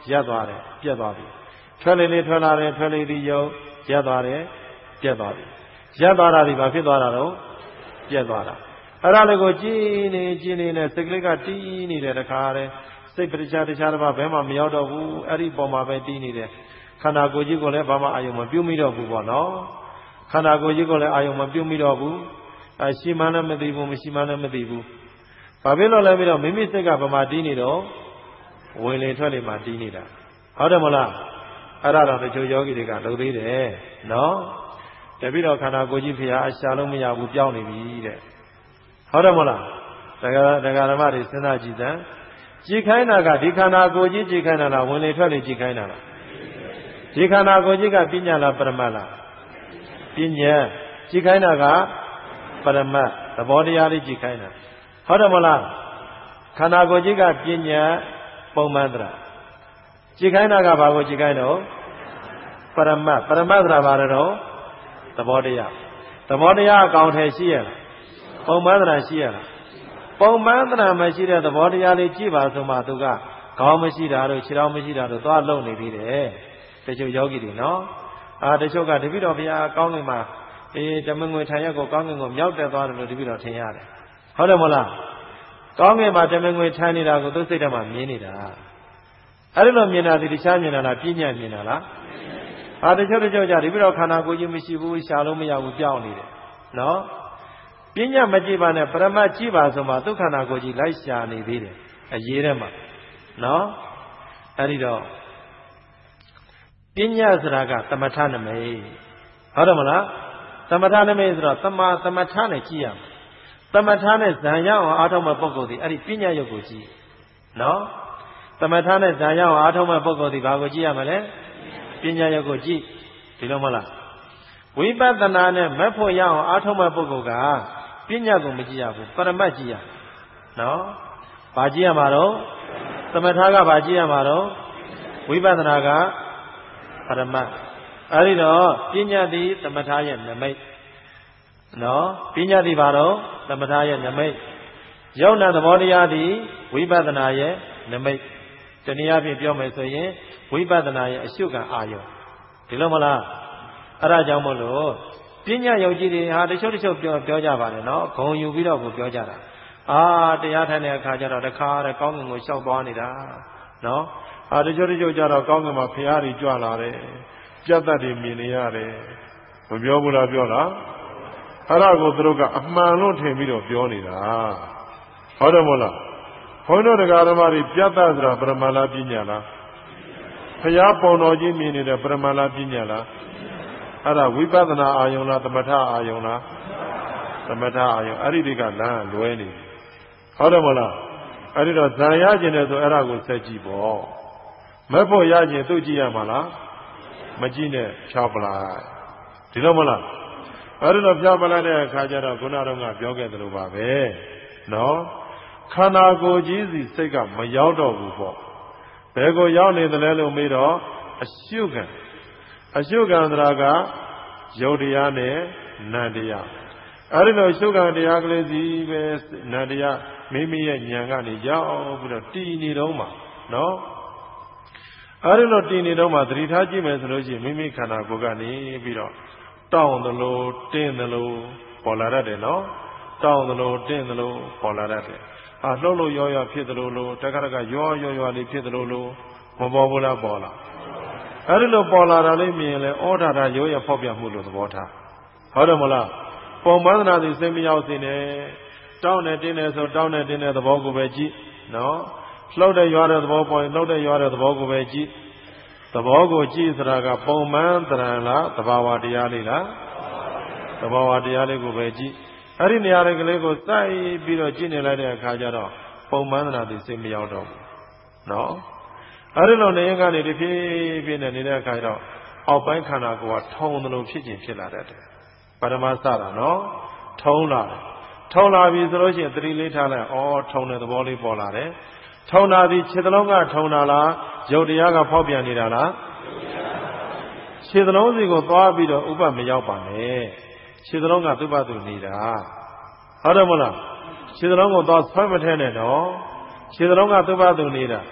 B: ရပ်သွားတယ်ပြတ်သွားပြီထွက်လေလေထွက်လာတယ်ထွက်လေဒီယုတ်ရပ်သွားတယ်ပြတ်သွားပြီရပ်သွားတာဒီဘာဖြစ်သွားတာတော့ပြတ်သွားတာအဲ့ဒါလေးကိုကြည်နေကြည်နေနဲ့စိတ်ကလေးကတီးနေတယ်တခါတည်းစိတ်ပရိစ္ဆာတခြားတစ်ပါးဘယ်မှမရောက်တော့ဘူးအဲ့ဒီပုံမှာပဲတီးနေတယ်ခန္ဓာကိုယ်ကြီးကိုလည်းဘာမှအာယုံမပြုတ်မိတော့ဘူးပေါ့နော်ခန္ဓာကိုယ်ကြီးကိုလည်းအာယုံမပြုတ်မိတော့ဘူးအရှိမှန်းလည်းမသိဘူးမရှိမှန်းလည်းမသိဘူးဘာဖြစ်လို့လဲပြီးတော့မိမိစိတ်ကဗမာတီးနေတော့ဝင်လေထွက်လေမှတီးနေတာဟုတ်တယ်မလားအဲ့ဒါတော့တချို့ယောဂီတွေကလုပ်သေးတယ်နော်တပိတော့ခန္ဓာကိုယ်ကြီးဖျားအရှာလို့မရဘူးပြောင်းနေပြီတဲ့ဟုတ်တယ်မလားတရားတရားဓမ္မတွေစဉ်းစားကြည့်စမ်းကြည်ခိုင်းတာကဒီခန္ဓာကိုယ်ကြီးကြည်ခိုင်းတာလားဝင်လေထွက်လေကြည်ခိုင်းတာလားဒီခန္ဓာကိုယ်ကြီးကပညာလားပရမတ်လားပညာကြည်ခိုင်းတာကပရမတ်သဘောတရားလေးကြည်ခိုင်းတာဟုတ်တယ်မလားခန္ဓာကိုယ်ကြီးကပညာပုံမှန်သလားကြည်ခိုင်းတာကဘာကိုကြည်ခိုင်းတော့ပရမတ်ပရမတ်ဆိုတာဘာလဲတော့သဘောတရားသဘောတရားအကောင်ထဲရှိရလားပုံမှန်သလားရှိရလားပုံမှန်သလားမရှိတဲ့သဘောတရားလေးကြည့်ပါဆိုမှသူကခေါင်းမရှိတာတို့ခြေထောက်မရှိတာတို့သွားလုံနေသေးတယ်တချို့ယောဂီတွေနော်အာတချို့ကတပိတော့ဘုရားကောင်းကင်မှာအေးဓမ္မငွေထိုင်ရက်ကိုကောင်းကင်ကိုမြောက်တက်သွားတယ်လို့တပိတော့ထင်ရတယ်ဟုတ်တယ်မလားကောင်းကင်မှာဓမ္မငွေထိုင်နေတာကိုသူစိတ်ထဲမှာမြင်နေတာအဲ့ဒီလိုမြင်တာဒီတခြားမြင်တာလားပြည့်ညတ်မြင်တာလားအာတချို့တချို့ကြဒီပြီးတော့ခန္ဓာကိုယ်ကြီးမရှိဘူးရှာလို့မရဘူးပြောင်းနေတယ်နော်ပြည့်ညတ်မကြည့်ပါနဲ့ပရမတ်ကြည့်ပါဆိုမှဒုက္ခနာကိုယ်ကြီးလိုက်ရှာနေသေးတယ်အရေးထဲမှာနော်အဲ့ဒီတော့ပညာဆိုတာကသမထနမိတ်ဟုတ်တယ်မလားသမထနမိတ်ဆိုတော့တမသမထနဲ့ကြည့်ရမယ်သမထနဲ့ဇံရအောင်အားထုတ်မဲ့ပုဂ္ဂိုလ်ဒီအဲ့ဒီပညာရုပ်ကိုကြည့်နော်သမထနဲ့ဇံရအောင်အားထုတ်မဲ့ပုဂ္ဂိုလ်ဒီဘာကိုကြည့်ရမလဲပညာရုပ်ကိုကြည့်ဒီလိုမလားဝိပဿနာနဲ့မက်ဖို့ရအောင်အားထုတ်မဲ့ပုဂ္ဂိုလ်ကပညာကိုမကြည့်ရဘူးပရမတ်ကြည့်ရနော်ဘာကြည့်ရမှာတော့သမထကဘာကြည့်ရမှာတော့ဝိပဿနာကပရမတ်အဲ့ဒီတော့ပညာတိသမထရဲ့နမိတ်နော်ပညာတိဘာတော့သမထရဲ့နမိတ်ယုံနာသဘောတရားသည်ဝိပဿနာရဲ့နမိတ်တနည်းအားဖြင့်ပြောမယ်ဆိုရင်ဝိပဿနာရဲ့အရှုခံအာယုံဒီလိုမလားအဲ့ဒါကြောင့်မို့လို့ပညာယုံကြည်တွေဟာတချို့တချို့ပြောပြောကြပါတယ်နော်ဂုံယူပြီးတော့ကိုပြောကြတာအာတရားထိုင်တဲ့အခါကျတော့တခါတည်းကောင်းကင်ကိုလျှောက်သွားနေတာနော်အာတချို့တချို့ကျတော့ကောင်းကင်မှာဖရာကြီးကြွလာတယ်ပြတ်တတ်တွေမြင်နေရတယ်မပြောဘူးလားပြောလားအဲ့ဒါကိုသူတို့ကအမှန်လို့ထင်ပြီးတော့ပြောနေတာဟုတ်တယ်မို့လားဘုန်းတော်တရားဓမ္မတွေပြတ်တတ်ဆိုတာပရမလားပညာလားဖရာပုံတော်ကြီးမြင်နေတဲ့ပရမလားပညာလားအဲ့ဒါဝိပဿနာအာယုံလားသမထအာယုံလားသမထအာယုံအဲ့ဒီတွေကလမ်းလွဲနေဟုတ်တယ်မို့လားအဲ့ဒီတော့ဇံရကျင်တယ်ဆိုအဲ့ဒါကိုဆက်ကြည့်ပေါ့မက်ဖို့ရကျင်သူ့ကြည့်ရမှာလားမကြည့်နဲ့ဖြောက်ပလိုက်ဒီလိုမလားအဲ့ဒီတော့ဖြောက်ပလိုက်တဲ့အခါကျတော့ခုနကတော့ပြောခဲ့သလိုပါပဲနော်ခန္ဓာကိုယ်ကြီးစီစိတ်ကမရောက်တော့ဘူးပေါ့ဘယ်ကိုရောက်နေသလဲလို့မေးတော့အရှုခံအရှုခံသရာကယုတ်တရားနဲ့နံတရားအဲ့ဒီလိုရှုခံတရားကလေးစီပဲနံတရားမိမိရဲ့ဉာဏ်ကနေရောက်ပြီးတော့တည်နေတော့မှာနော်အဲ့ဒီလိုတည်နေတော့မှသတိထားကြည့်မယ်ဆိုလို့ရှိရင်မိမိခန္ဓာကိုယ်ကနေပြီးတော့တောင်းသလိုတင်းသလိုပေါ်လာတတ်တယ်နော်တောင်းသလိုတင်းသလိုပေါ်လာတတ်တယ်ဟာလှုပ်လို့ရောရောဖြစ်သလိုလိုတခါတခါရောရောရောလေးဖြစ်သလိုလိုမပေါ်ဘူးလားပေါ်လာအဲ့ဒီလိုပေါ်လာတာလေးမြင်ရင်လေဩဒါတာရောရဖောက်ပြမှုလို့သဘောထားဟုတ်တယ်မလားပုံမှန်သနာသည်စိတ်မရောက်စေနဲ့တောင်းနဲ့တင်းနဲ့ဆိုတောင်းနဲ့တင်းတဲ့သဘောကိုပဲကြည့်နော်လှုပ်တဲ့ရွာတဲ့သဘောပေါ်ရင်လှုပ်တဲ့ရွာတဲ့သဘောကိုပဲကြည့်သဘောကိုကြည့်ဆိုတာကပုံမှန်တရံလားသဘာဝတရားလေးလားသဘာဝတရားလေးကိုပဲကြည့်အဲ့ဒီနေရာတွေကလေးကိုစိုက်ပြီးတော့ကြည့်နေလိုက်တဲ့အခါကျတော့ပုံမှန်သနာသည်စိတ်မရောက်တော့ဘူးနော်အဲ့ဒီလိုနေရင်ကနေတဖြည်းဖြည်းနဲ့နေတဲ့အခါကျတော့အောက်ပိုင်းခန္ဓာကိုယ်ကထုံသလိုဖြစ်ခြင်းဖြစ်လာတတ်တယ်ပရမစတာနော်ထုံလာတယ်ထုံလာပြီဆိုလို့ရှိရင်သတိလေးထားလိုက်ဩထုံတဲ့သဘောလေးပေါ်လာတယ်ထုံတာဒီခြေသလုံးကထုံတာလားယုတ်တရားကဖောက်ပြန်နေတာလားခြေသလုံးစီကိုသွားပြီးတော့ဥပမရောက်ပါနဲ့ခြေသလုံးကသူ့ဘသူနေတာဟုတ်တယ်မလားခြေသလုံးကိုသွားဆွဲမထဲနဲ့တော့ခြေသလုံးကသူ့ဘသူနေတာ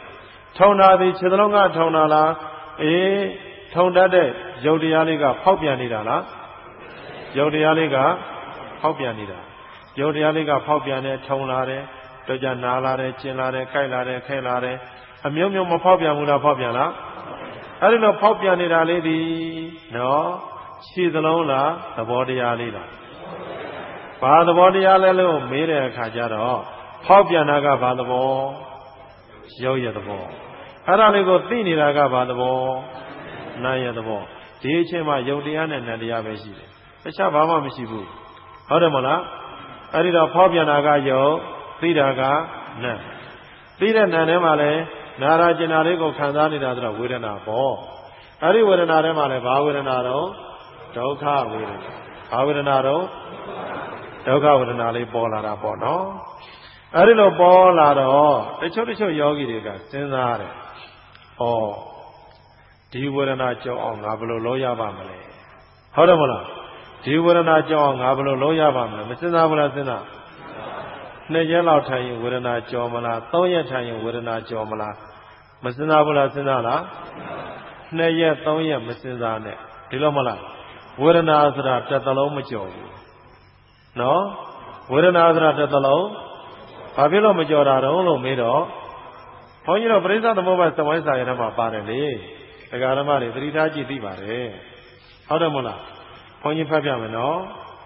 B: ထုံတာသည်ခြေသလုံးကထုံတာလားအေးထုံတတ်တဲ့ရုပ်တရားလေးကဖောက်ပြန်နေတာလားရုပ်တရားလေးကဖောက်ပြန်နေတာရုပ်တရားလေးကဖောက်ပြန်တယ်ထုံလာတယ်တော့ကြနာလာတယ်ကျင်လာတယ်ကြိုက်လာတယ်ခဲလာတယ်အမျိုးမျိုးမဖောက်ပြန်ဘူးလားဖောက်ပြန်လားအဲ့ဒီလိုဖောက်ပြန်နေတာလေးဒီနော်ခြေသလုံးလားသဘောတရားလေးလားဘာသဘောတရားလဲလို့မေးတဲ့အခါကျတော့ဖောက်ပြန်တာကဘာသဘောရုပ်ရဲ့သဘောအဲ့ဒါလေးကိုသိနေတာကဘာသဘောနာရဲ့သဘောဒီအချိန်မှာယုတ်တရားနဲ့နံတရားပဲရှိတယ်တခြားဘာမှမရှိဘူးဟုတ်တယ်မလားအဲ့ဒီတော့ဖောက်ပြန်တာကယုတ်သိတာကနံသိတဲ့နံထဲမှာလဲနာရာကျင်နာလေးကိုခံစားနေတာဆိုတော့ဝေဒနာပေါ့အဲ့ဒီဝေဒနာထဲမှာလဲဘာဝေဒနာတော့ဒုက္ခဝေဒနာဘာဝေဒနာတော့ဒုက္ခဝေဒနာလေးပေါ်လာတာပေါ့နော်အဲ့ဒီလိုပေါ်လာတော့တချို့တချို့ယောဂီတွေကစဉ်းစားတယ်ဩဒီဝေဒနာကြောက်အောင်ငါဘယ်လိုလုပ်ရပါမလဲဟုတ်တယ်မလားဒီဝေဒနာကြောက်အောင်ငါဘယ်လိုလုပ်ရပါမလဲမစဉ်းစားဘူးလားစဉ်းစားနှစ်ရက်လောက်ထိုင်ရင်ဝေဒနာကြော်မလားသုံးရက်ထိုင်ရင်ဝေဒနာကြော်မလားမစဉ်းစားဘူးလားစဉ်းစားလားနှစ်ရက်သုံးရက်မစဉ်းစားနဲ့ဒီလိုမလားဝေဒနာဆိုတာတစ်သလုံးမကြော်ဘူးနော်ဝေဒနာဆိုတာတစ်သလုံးဘာဖြစ်လို့မကြော်တာတော့လို့မေးတော့ဘုန်းကြီးတို့ပရိစ္ဆေသမုပ္ပါသဝိုင်းစာရထဲမှာပါတယ်လေဒကာဓမ္မတွေသတိထားကြည့်သိပါတယ်ဟုတ်တယ်မလားဘုန်းကြီးဖတ်ပြမယ်နော်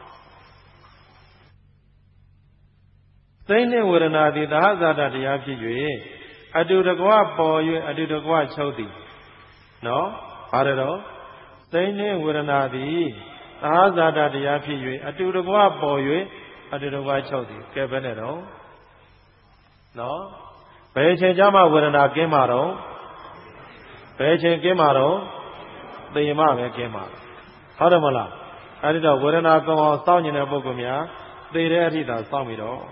B: သိနှင့်ဝေဒနာသည်သဟဇာတတရားဖြစ်၍အတုတကွပေါ်၍အတုတကွချုပ်သည်နော်ပါတယ်တော့သိနှင့်ဝေဒနာသည်သဟဇာတတရားဖြစ်၍အတုတကွပေါ်၍အတုတကွချုပ်သည်ကဲဘယ်နဲ့တော့နော်ဘယ်ချိန်ကြမှာဝေဒနာကင်းမှာတော့ဘယ်ချိန်ကင်းမှာတော့သိရင်မှပဲကင်းမှာဟုတ်တယ်မလားအဲ့ဒီတော့ဝေဒနာကောင်းအောင်စောင့်နေတဲ့ပုဂ္ဂိုလ်များသိတဲ့အထိသာစောင့်ပြီးတော့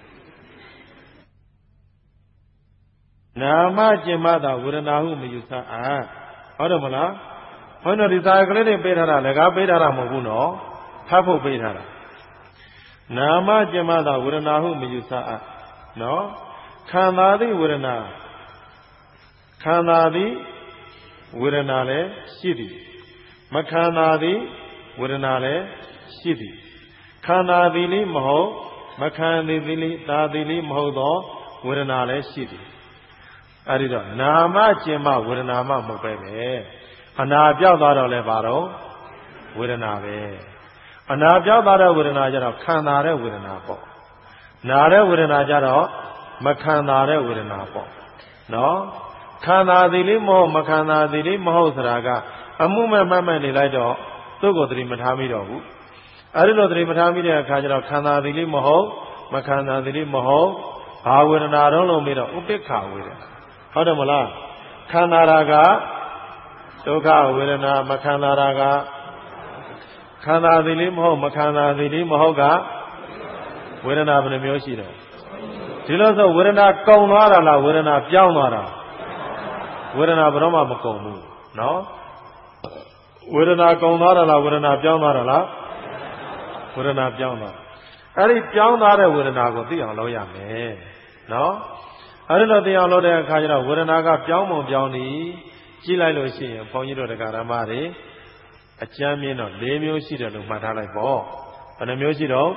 B: နာမကျင်မသာဝေဒနာဟုမယူဆအပ်ဟုတ်တယ်မလားဘုန်းတော်ဒီစာကလေးတွေပေးထားတာလည်းကားပေးထားတာမဟုတ်ဘူးနော်ဖတ်ဖို့ပေးထားတာနာမကျင်မသာဝေဒနာဟုမယူဆအပ်နော်ခံသာသည့်ဝေဒနာခံသာသည့်ဝေဒနာလည်းရှိသည်မခံသာသည့်ဝေဒနာလည်းရှိသည်ခံသာသည်လေးမဟုတ်မခံသည်လေးသာသည်လေးမဟုတ်သောဝေဒနာလည်းရှိသည်အဲ့ဒီတော့နာမကျင်မဝေဒနာမှမဟုတ်ပဲပဲအနာပြောက်သွားတော့လည်းပါတော့ဝေဒနာပဲအနာပြောက်သွားတဲ့ဝေဒနာကြတော့ခံသာတဲ့ဝေဒနာပေါ့နာတဲ့ဝေဒနာကြတော့မခံသာတဲ့ဝေဒနာပေါ့နော်ခံသာသည်လေးမဟုတ်မခံသာသည်လေးမဟုတ်ဆိုတာကအမှုမဲ့မှတ်မဲ့နေလိုက်တော့သူ့ကိုသတိမထားမိတော့ဘူးအဲဒီလိုသတိမထားမိတဲ့အခါကျတော့ခံသာသည်လေးမဟုတ်မခံသာသည်လေးမဟုတ်ဘာဝေဒနာတော့လို့မေးတော့ဥပိ္ပခာဝေဒနာဟုတ်တယ်မလားခံသာတာကဒုက္ခဝေဒနာမခံသာတာကခံသာသည်လေးမဟုတ်မခံသာသည်လေးမဟုတ်ကဝေဒနာဘယ်နှမျိုးရှိတယ်ဒီလိုဆိုဝေဒနာကုန်သွားတာလားဝေဒနာပြောင်းသွားတာဝေဒနာဘယ်တော့မှမကုန်ဘူးနော်ဝေဒနာကုန်သွားတာလားဝေဒနာပြောင်းသွားတာလားဝေဒနာပြောင်းသွားအဲ့ဒီပြောင်းသွားတဲ့ဝေဒနာကိုသိအောင်လုပ်ရမယ်နော်အဲ့ဒီလိုသိအောင်လုပ်တဲ့အခါကျတော့ဝေဒနာကပြောင်းပုံပြောင်းနေကြည့်လိုက်လို့ရှိရင်ဘုန်းကြီးတို့တရားဓမ္မတွေအကျမ်းမြင်တော့၄မျိုးရှိတယ်လို့မှတ်ထားလိုက်ပေါ့ဘယ်နှမျိုးရှိတော့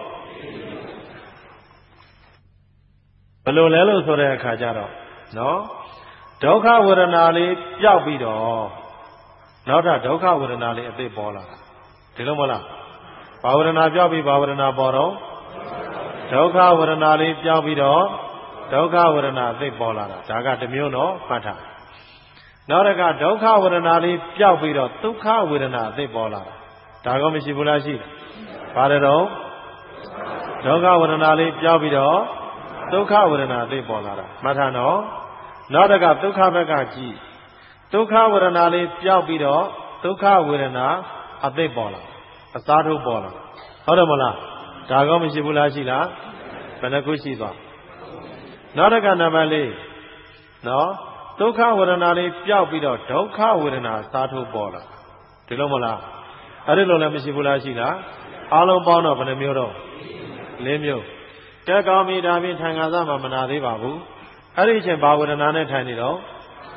B: ဘယ်လိုလဲလို့ဆိုတဲ့အခါကျတော့နော်ဒုက္ခဝေဒနာလေးပျောက်ပြီးတော့နောက်ထပ်ဒုက္ခဝေဒနာလေးအသိပေါ်လာတာဒီလိုမလားဘာဝေဒနာပျောက်ပြီးဘာဝေဒနာပေါ်တော့ဒုက္ခဝေဒနာလေးပျောက်ပြီးတော့ဒုက္ခဝေဒနာအသိပေါ်လာတာဒါကတစ်မျိုးတော့မှတ်ထားနောက်တစ်ခါဒုက္ခဝေဒနာလေးပျောက်ပြီးတော့ဒုက္ခဝေဒနာအသိပေါ်လာတာဒါကောမရှိဘူးလားရှိတယ်ဘာလဲတော့ဒုက္ခဝေဒနာလေးပျောက်ပြီးတော့ဒုက္ခဝေဒနာသိပေါ်လာတာမှတ်ထားနော်နောက်တစ်ခါဒုက္ခဘက်ကကြည့်ဒုက္ခဝေဒနာလေးပျောက်ပြီးတော့ဒုက္ခဝေဒနာအသိပေါ်လာအစားထိုးပေါ်လာဟုတ်တယ်မလားဒါကောမရှိဘူးလားရှိလားဘယ်နှခုရှိသွားနောက်တစ်ခါနံပါတ်လေးနော်ဒုက္ခဝေဒနာလေးပျောက်ပြီးတော့ဒုက္ခဝေဒနာစားထိုးပေါ်လာဒီလိုမလားအဲ့ဒီလိုလည်းမရှိဘူးလားရှိလားအားလုံးပေါင်းတော့ဘယ်နှမျိုးတော့၄မျိုးတက်ကောင်းပြီဒါဖြင့်ထိုင်ခါစားမှမနာသေးပါဘူးအဲ့ဒီအချိန်ဘာဝေဒနာနဲ့ထိုင်နေတော့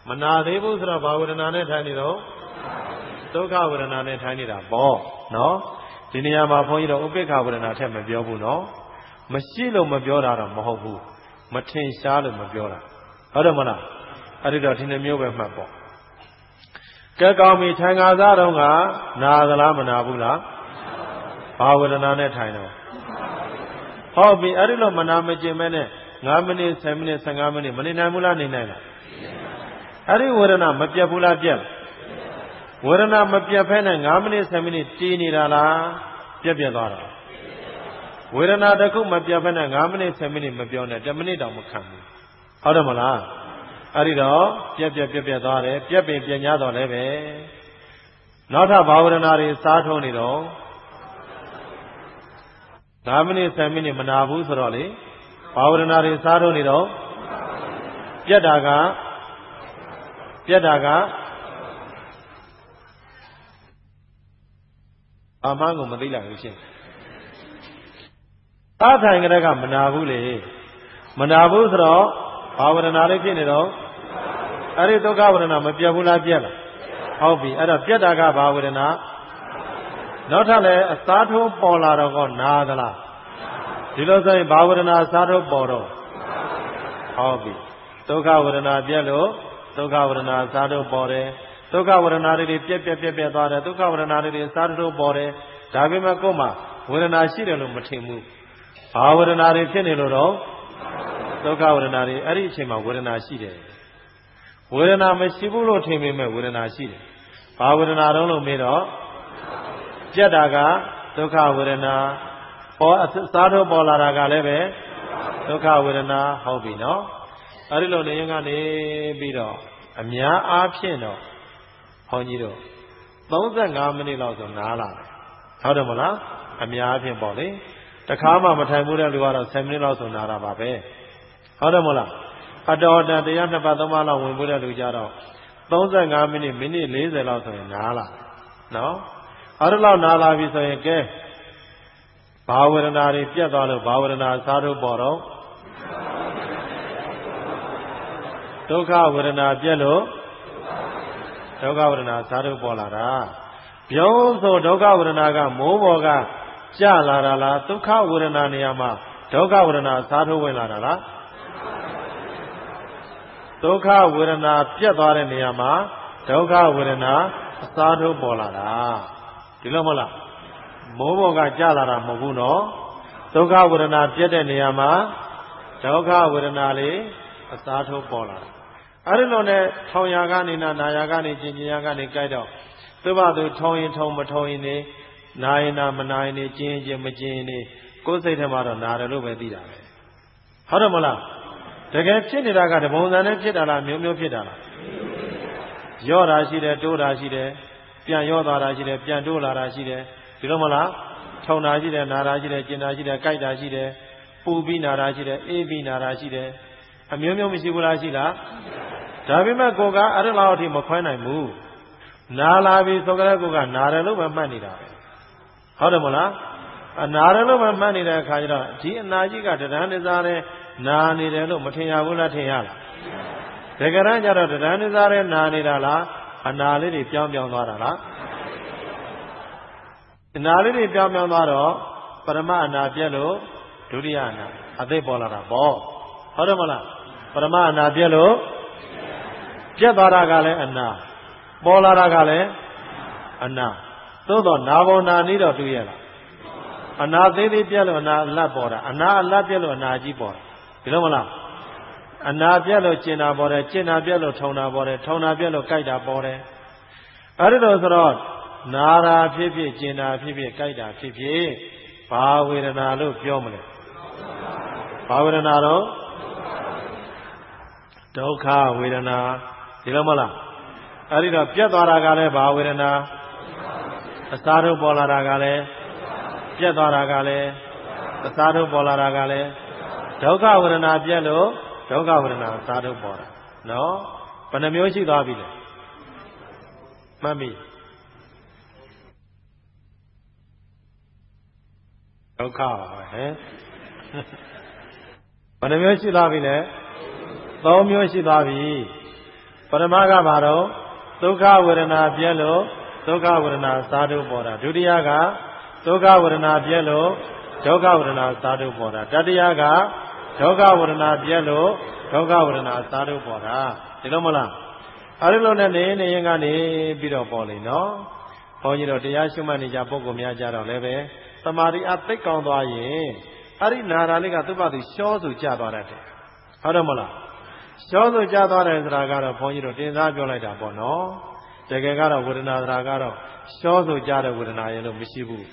B: မနာသေးဘူးဆိုတော့ဘာဝေဒနာနဲ့ထိုင်နေတော့ဒုက္ခဝေဒနာနဲ့ထိုင်နေတာပေါ့နော်ဒီနေရာမှာဘုန်းကြီးတို့ဥပိ္ပခဝေဒနာထက်မပြောဘူးနော်မရှိလို့မပြောတာတော့မဟုတ်ဘူးမထင်ရှားလို့မပြောတာဟုတ်တယ်မလားအဲ့ဒီတော့ဒီနှမျိုးပဲမှတ်ပေါ့ကဲကောင်းပြီထိုင်ခါစားတော့ကနာသလားမနာဘူးလားဘာဝေဒနာနဲ့ထိုင်တော့ဟုတ်ပြီအဲ့ဒီလိုမနာမကျင်မဲနဲ့ငါးမိနစ်ဆယ်မိနစ်ဆယ်ငါးမိနစ်မနေနိုင်ဘူးလားနေနိုင်လားအဲ့ဒီဝေဒနာမပြတ်ဘူးလားပြတ်ဝေဒနာမပြတ်ဖဲနဲ့ငါးမိနစ်ဆယ်မိနစ်တည်နေတာလားပြတ်ပြတ်သွားတာဝေဒနာတစ်ခုမပြတ်ဖဲနဲ့ငါးမိနစ်ဆယ်မိနစ်မပြောနဲ့တစ်မိနစ်တောင်မခံဘူးဟုတ်တယ်မလားအဲ့ဒီတော့ပြက်ပြက်ပြက်ပြက်သွားတယ်ပြက်ပင်ပြညာတော့လည်းပဲနောက်ထပ်ဘာဝရဏတွေစားထုံးနေတော့ငါးမိနစ်ဆယ်မိနစ်မနာဘူးဆိုတော့လေဘာဝရဏတွေစားထုံးနေတော့ပြက်တာကပြက်တာကအာမန်းကိုမသိလိုက်ဘူးရှင်းသားထိုင်ကြတဲ့ကမနာဘူးလေမနာဘူးဆိုတော့ဘာဝရဏလေးဖြစ်နေတော့အဲ့ဒီဒုက္ခဝေဒနာမပြတ်ဘူးလားပြတ်လားဟုတ်ပြီအဲ့တော့ပြတ်တာကဘာဝေဒနာနောက်ထပ်လည်းအစားထိုးပေါ်လာတော့ကောနာသလားဒီလိုဆိုရင်ဘာဝေဒနာအစားထိုးပေါ်တော့ဟုတ်ပြီဒုက္ခဝေဒနာပြတ်လို့ဒုက္ခဝေဒနာအစားထိုးပေါ်တယ်ဒုက္ခဝေဒနာတွေပြက်ပြက်ပြက်ပြက်သွားတယ်ဒုက္ခဝေဒနာတွေအစားထိုးပေါ်တယ်ဒါပေမဲ့ကိုယ်မှာဝေဒနာရှိတယ်လို့မထင်ဘူးဘာဝေဒနာတွေဖြစ်နေလို့တော့ဒုက္ခဝေဒနာတွေအဲ့ဒီအချိန်မှာဝေဒနာရှိတယ်ဝေဒနာမရှိဘူးလို့ထင်ပေမဲ့ဝေဒနာရှိတယ်ဘာဝေဒနာတုံးလို့မေးတော့ပြတ်တာကဒုက္ခဝေဒနာပေါ်အစားထိုးပေါ်လာတာကလည်းပဲဒုက္ခဝေဒနာဟုတ်ပြီနော်အဲ့ဒီလိုနေရင်ကနေပြီးတော့အများအားဖြင့်တော့ဘုန်းကြီးတို့သုံးဆယ်ငါးမိနစ်လောက်ဆိုနားလာတယ်ဟုတ်တယ်မလားအများအားဖြင့်ပေါ့လေတခါမှမထိုင်ဘူးတဲ့လူကတော့ဆယ်မိနစ်လောက်ဆိုနားတာပါပဲဟုတ်တယ်မလားအတော်တန်တရားနှစ်ပတ်သုံးပတ်လောက်ဝင်ဖို့တဲ့လူကြတော့သုံးဆယ်ငါးမိနစ်မိနစ်လေးဆယ်လောက်ဆိုရင်နားလာနော်အဲ့ဒါလောက်နားလာပြီဆိုရင်ကဲဘာဝေဒနာတွေပြတ်သွားလို့ဘာဝေဒနာစားထုတ်ပေါ်တော့ဒုက္ခဝေဒနာပြတ်လို့ဒုက္ခဝေဒနာစားထုတ်ပေါ်လာတာပြုံးဆိုဒုက္ခဝေဒနာကမိုးပေါ်ကကျလာတာလားဒုက္ခဝေဒနာနေရာမှာဒုက္ခဝေဒနာစားထုတ်ဝင်လာတာလားဒုက္ခဝေဒနာပြတ်သွားတဲ့နေရာမှာဒုက္ခဝေဒနာအစားထိုးပေါ်လာတာဒီလိုမဟုတ်လားမိုးပေါ်ကကျလာတာမဟုတ်ဘူးနော်ဒုက္ခဝေဒနာပြတ်တဲ့နေရာမှာဒုက္ခဝေဒနာလေးအစားထိုးပေါ်လာတာအဲ့ဒီလိုနဲ့ထောင်ရာကနေနာနာရာကနေကျင်ကျင်ရာကနေကြိုက်တော့သူ့ဘာသူထုံရင်ထုံမထုံရင်နေနာရင်နာမနာရင်နေကျင်ကျင်မကျင်နေကိုယ်စိတ်ထဲမှာတော့နာတယ်လို့ပဲသိတာပဲဟုတ်တယ်မလားတကယ်ဖြစ်နေတာကတပုံစံနဲ့ဖြစ်တာလားမျိုးမျိုးဖြစ်တာလားရော့တာရှိတယ်တိုးတာရှိတယ်ပြန်ရော့သွားတာရှိတယ်ပြန်တိုးလာတာရှိတယ်ဒီလိုမလားထုံတာရှိတယ်နာတာရှိတယ်ကျင်တာရှိတယ်ကြိုက်တာရှိတယ်ပူပြီးနာတာရှိတယ်အေးပြီးနာတာရှိတယ်အမျိုးမျိုးမရှိဘူးလားရှိလားဒါပေမဲ့ကိုကအဲ့ဒါလောက်အထိမခွဲနိုင်ဘူးနာလာပြီဆိုကြတဲ့ကိုကနာတယ်လို့ပဲမှတ်နေတာပဲဟုတ်တယ်မလားအနာတယ်လို့ပဲမှတ်နေတဲ့အခါကျတော့ဒီအနာကြီးကတဏှာနေစားတဲ့နာနေတယ်လို့မထင်ရဘူးလားထင်ရလားတကယ်တမ်းကျတော့တဏှာနေစားတဲ့နာနေတာလားအနာလေးတွေပြောင်းပြောင်းသွားတာလားအနာလေးတွေပြောင်းပြောင်းသွားတော့ပရမအနာပြက်လို့ဒုတိယအနာအသိပေါ်လာတာပေါ့ဟုတ်တယ်မလားပရမအနာပြက်လို့ပြက်သွားတာကလည်းအနာပေါ်လာတာကလည်းအနာသို့တော့နာဘောနာနည်းတော့တွေ့ရလားအနာသေးသေးပြက်လို့အနာအလတ်ပေါ်တာအနာအလတ်ပြက်လို့အနာကြီးပေါ်တာဒီလိုမလားအနာပြက်လို့ကျင်တာပေါ်တယ်ကျင်တာပြက်လို့ထုံတာပေါ်တယ်ထုံတာပြက်လို့ကြိုက်တာပေါ်တယ်အဲ့ဒီလိုဆိုတော့နာတာဖြစ်ဖြစ်ကျင်တာဖြစ်ဖြစ်ကြိုက်တာဖြစ်ဖြစ်ဘာဝေဒနာလို့ပြောမလဲဘာဝေဒနာတော့ဒုက္ခဝေဒနာဒီလိုမလားအဲ့ဒီတော့ပြတ်သွားတာကလည်းဘာဝေဒနာအစားထုတ်ပေါ်လာတာကလည်းပြတ်သွားတာကလည်းအစားထုတ်ပေါ်လာတာကလည်းဒုက္ခဝေဒနာပြတ်လို့ဒုက္ခဝေဒနာအစားထုတ်ပေါ်တာနော်ဘယ်နှမျိုးရှိသွားပြီလဲမှတ်ပြီဒုက္ခပါပဲဟဲ့ဘယ်နှမျိုးရှိသွားပြီလဲသုံးမျိုးရှိသွားပြီပရမကဘာတော့ဒုက္ခဝေဒနာပြည့်လို့ဒုက္ခဝေဒနာစားတုပေါ်တာဒုတိယကဒုက္ခဝေဒနာပြည့်လို့ဒုက္ခဝေဒနာစားတုပေါ်တာတတိယကဒုက္ခဝေဒနာပြည့်လို့ဒုက္ခဝေဒနာစားတုပေါ်တာဒီလိုမလားအဲ့လိုနဲ့နေနေရင်ကနေပြီးတော့ပေါ်လေနော်ဘုန်းကြီးတို့တရားရှုမှတ်နေကြပုဂ္ဂိုလ်များကြတော့လည်းပဲသမာဓိအသိကောင်းသွားရင်အဲ့ဒီနာရာလေးကသူ့ဘာသူရှောစုကြသွားတတ်တယ်ဟုတ်တယ်မလားရှောစုကြသွားတယ်ဆိုတာကတော့ဘုန်းကြီးတို့တင်စားပြောလိုက်တာပေါ့နော်တကယ်ကတော့ဝေဒနာဆိုတာကတော့ရှောစုကြတဲ့ဝေဒနာရဲ့လို့မရှိဘူး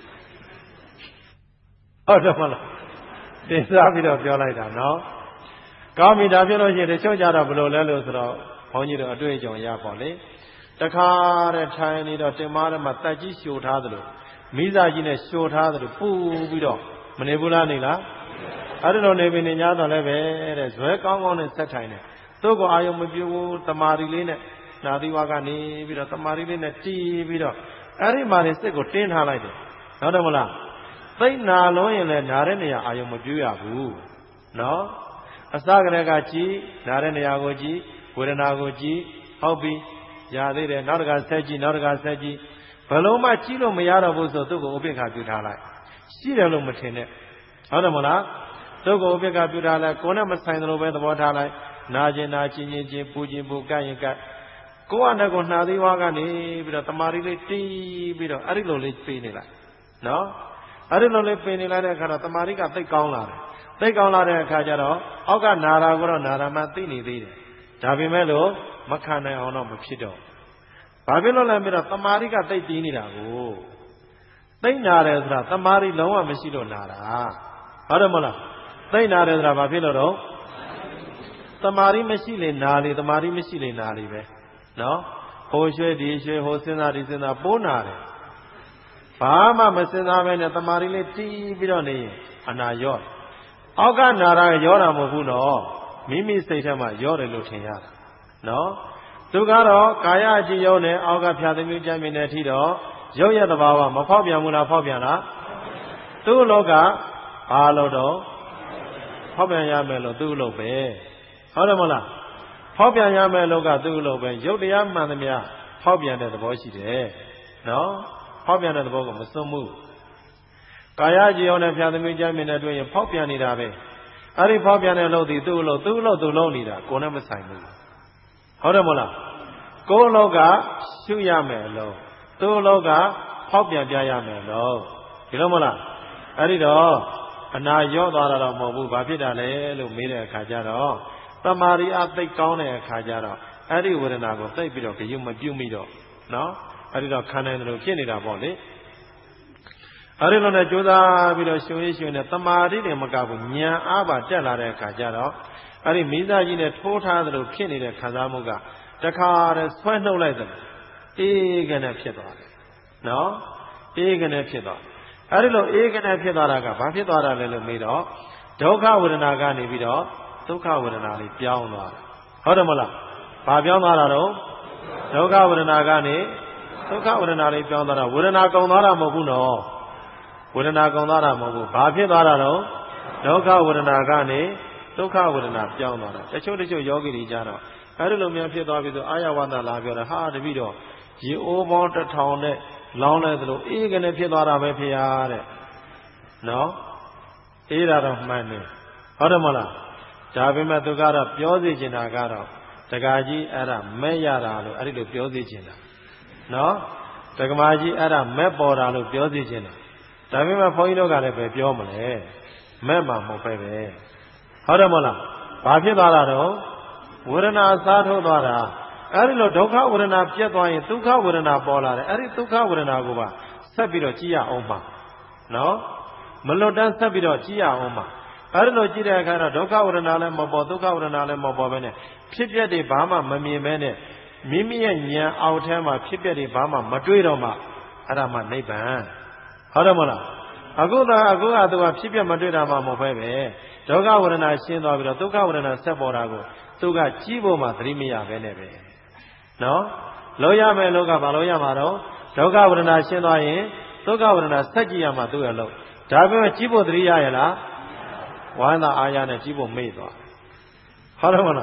B: ဟုတ်တယ်မလားတင်စားပြီးတော့ပြောလိုက်တာနော်ကောင်းပြီဒါပြောလို့ရှိရင်တချို့ကြတော့ဘယ်လိုလဲလို့ဆိုတော့ဘုန်းကြီးတို့အတွေ့အကြုံရပါလေတခါတဲ့ထိုင်နေတော့တင်မားထဲမှာတက်ကြီးရှို့ထားသလိုမိစားကြီးနဲ့ရှို့ထားသလိုပူပြီးတော့မနေဘူးလားနေလားအဲ့ဒီလိုနေပြီနေ냐တော့လည်းပဲတဲ့ဇွဲကောင်းကောင်းနဲ့ဆက်ထိုင်တယ်သူ့ကိုအာယုံမပြူဘူးတမာရီလေးနဲ့နာသီဝါကနေပြီးတော့တမာရီလေးနဲ့တီးပြီးတော့အဲ့ဒီမှာနေစိတ်ကိုတင်းထားလိုက်တယ်ဟုတ်တယ်မလားသိနာလုံးရင်လည်းနားတဲ့နေရာအာယုံမပြူရဘူးနော်အစကတည်းကကြည်နားတဲ့နေရာကိုကြည်ဝေဒနာကိုကြည်ဟုတ်ပြီရသေးတယ်နောက်တစ်ခါဆက်ကြည့်နောက်တစ်ခါဆက်ကြည့်ဘယ်လုံးမှကြည့်လို့မရတော့ဘူးဆိုသူ့ကိုဥပိ္ပခာပြုထားလိုက်ရှိတယ်လို့မထင်နဲ့ဟုတ်တယ်မလားသူ့ကိုဥပိ္ပခာပြုထားလိုက်ကိုယ်နဲ့မဆိုင်သလိုပဲသဘောထားလိုက်နာကျင်နာကျင်ကျင်ကျင်ပူကျင်ပူကပ်ရင်ကပ်ကိုယ်ကလည်းကိုနှာသီးဝါကနေပြီးတော့တမာရီလေးတီးပြီးတော့အဲ့ဒီလိုလေးပေးနေလိုက်နော်အဲ့ဒီလိုလေးပေးနေလိုက်တဲ့အခါတော့တမာရီကသိတ်ကောင်းလာတယ်သိတ်ကောင်းလာတဲ့အခါကျတော့အောက်ကနာရာကိုတော့နာရာမှသိနေသေးတယ်ဒါပေမဲ့လို့မခံနိုင်အောင်တော့မဖြစ်တော့ဘာဖြစ်လို့လဲပြီးတော့တမာရီကသိတ်တီးနေတာကိုသိတ်နာတယ်ဆိုတာတမာရီလုံးဝမရှိလို့နာတာဟုတ်တယ်မလားသိတ်နာတယ်ဆိုတာဘာဖြစ်လို့တော့တမာရီမရှိလေနာလေတမာရီမရှိလေနာလေပဲနော်ဟိုရွှဲဒီရွှဲဟိုစဉ်းစားဒီစဉ်းစားပိုးနာတယ်ဘာမှမစဉ်းစားပဲနဲ့တမာရီလေးတီးပြီးတော့နေရင်အနာရော့အောက်ကနာတာရောတာမဟုတ်ဘူးနော်မိမိစိတ်ထဲမှာရော့တယ်လို့ထင်ရတာနော်သူကတော့ကာယအကြည့်ရုံနဲ့အောက်ကဖြာသမီးကြမ်းမြင်တဲ့အထိတော့ရုပ်ရသဘာဝမဖောက်ပြန်ဘူးလားဖောက်ပြန်လားသူ့လောကဘာလို့တော့ဖောက်ပြန်ရမယ်လို့သူ့လို့ပဲဟုတ်တယ်မလားဖောက်ပြန်ရမယ်လို့ကသူ့လို့ပဲရုပ်တရားမှန်သမျှဖောက်ပြန်တဲ့သဘောရှိတယ်နော်ဖောက်ပြန်တဲ့သဘောကမစွန့်ဘူးကာယကြည်ရုံနဲ့ဖြာသမီးကြမ်းမြင်တဲ့တွေ့ရင်ဖောက်ပြန်နေတာပဲအဲ့ဒီဖောက်ပြန်တဲ့လို့ဒီသူ့လို့သူ့လို့သူ့လို့နေတာကိုယ်နဲ့မဆိုင်ဘူးဟုတ်တယ်မလားကိုယ်လောကရှုရမယ်လို့သူ့လောကဖောက်ပြန်ပြရမယ်လို့ဒီလိုမလားအဲ့ဒီတော့အနာရော့သွားတာတော့မဟုတ်ဘူးဘာဖြစ်တာလဲလို့မေးတဲ့အခါကျတော့တမာရီအသိကောင်းတဲ့အခါကျတော့အဲ့ဒီဝေဒနာကိုသိပြီးတော့ကြုံမပြုတ်မိတော့နော်အဲ့ဒီတော့ခံနိုင်တယ်လို့ဖြစ်နေတာပေါ့လေအဲ့ဒီလိုနဲ့ကြိုးစားပြီးတော့ရှင်ရရှင်နဲ့တမာရီတွေမကဘူးဉာဏ်အားပါတက်လာတဲ့အခါကျတော့အဲ့ဒီမိသားကြီးနဲ့ထိုးထားသလိုဖြစ်နေတဲ့ခံစားမှုကတခါတည်းဆွဲနှုတ်လိုက်တယ်အေးကနေဖြစ်သွားတယ်နော်အေးကနေဖြစ်သွားအဲ့ဒီလိုအေးကနေဖြစ်သွားတာကဘာဖြစ်သွားတာလဲလို့မေးတော့ဒုက္ခဝေဒနာကနေပြီးတော့ဒုက္ခဝေဒနာလေးပြောင်းသွားတယ်ဟုတ်တယ်မလားဘာပြောင်းသွားတာတော့ဒုက္ခဝေဒနာကနေဒုက္ခဝေဒနာလေးပြောင်းသွားတာဝေဒနာကုန်သွားတာမဟုတ်ဘူးနော်ဝေဒနာကုန်သွားတာမဟုတ်ဘူးဘာဖြစ်သွားတာတော့ဒုက္ခဝေဒနာကနေဒုက္ခဝေဒနာပြောင်းသွားတာတချို့တချို့ယောဂီတွေကြတော့အဲ့ဒီလိုမျိုးဖြစ်သွားပြီဆိုအာရဝန္တလာပြောတယ်ဟာတပည့်တော်ရေအိုးပေါင်းတစ်ထောင်နဲ့လောင်းလိုက်သလိုအေးကနေဖြစ်သွားတာပဲဖေဟာတဲ့နော်အေးတာတော့မှန်တယ်ဟုတ်တယ်မလားဒါပေမဲ့သူကတော့ပြောစီချင်တာကတော့တက္ကကြီးအဲ့ဒါမဲ့ရတာလို့အဲ့ဒီလိုပြောစီချင်တာနော်တက္ကမကြီးအဲ့ဒါမဲ့ပေါ်တာလို့ပြောစီချင်တာဒါပေမဲ့ဘုန်းကြီးတို့ကလည်းပဲပြောမလဲမဲ့မှာမဟုတ်ပဲပဲဟုတ်တယ်မလားဘာဖြစ်သွားတာတော့ဝေဒနာစားထုတ်သွားတာအဲ့ဒီလိုဒုက္ခဝေဒနာပြတ်သွားရင်ဒုက္ခဝေဒနာပေါ်လာတယ်အဲ့ဒီဒုက္ခဝေဒနာကိုပါဆက်ပြီးတော့ကြည့်ရအောင်ပါနော်မလွတ်တမ်းဆက်ပြီးတော့ကြည့်ရအောင်ပါအဲ့ဒီလိုကြည့်တဲ့အခါတော့ဒုက္ခဝေဒနာလည်းမပေါ်ဒုက္ခဝေဒနာလည်းမပေါ်ပဲနဲ့ဖြစ်ပျက်တွေဘာမှမမြင်ပဲနဲ့မိမိရဲ့ဉာဏ်အောက်ထဲမှာဖြစ်ပျက်တွေဘာမှမတွေးတော့မှအဲ့ဒါမှနိဗ္ဗာန်ဟုတ်တယ်မလားအခုသာအခုကသူကဖြစ်ပျက်မတွေးတာမှမဟုတ်ပဲပဲဒုက္ခဝေဒနာရှင်းသွားပြီးတော့ဒုက္ခဝေဒနာဆက်ပေါ်တာကိုသူကကြည့်ဖို့မှသတိမရပဲနဲ့ပဲနော်လို့ရမယ်လို့ကဘာလို့ရမှာတော့ဒုက္ခဝေဒနာရှင်းသွားရင်ဒုက္ခဝေဒနာဆက်ကြည့်ရမှာသူ့ရဲ့လို့ဒါပေမဲ့ကြည့်ဖို့သတိရရလားဝမ်းသာအားရနဲ့ကြည့်ဖို့မေ့သွားဟုတ်တယ်မလား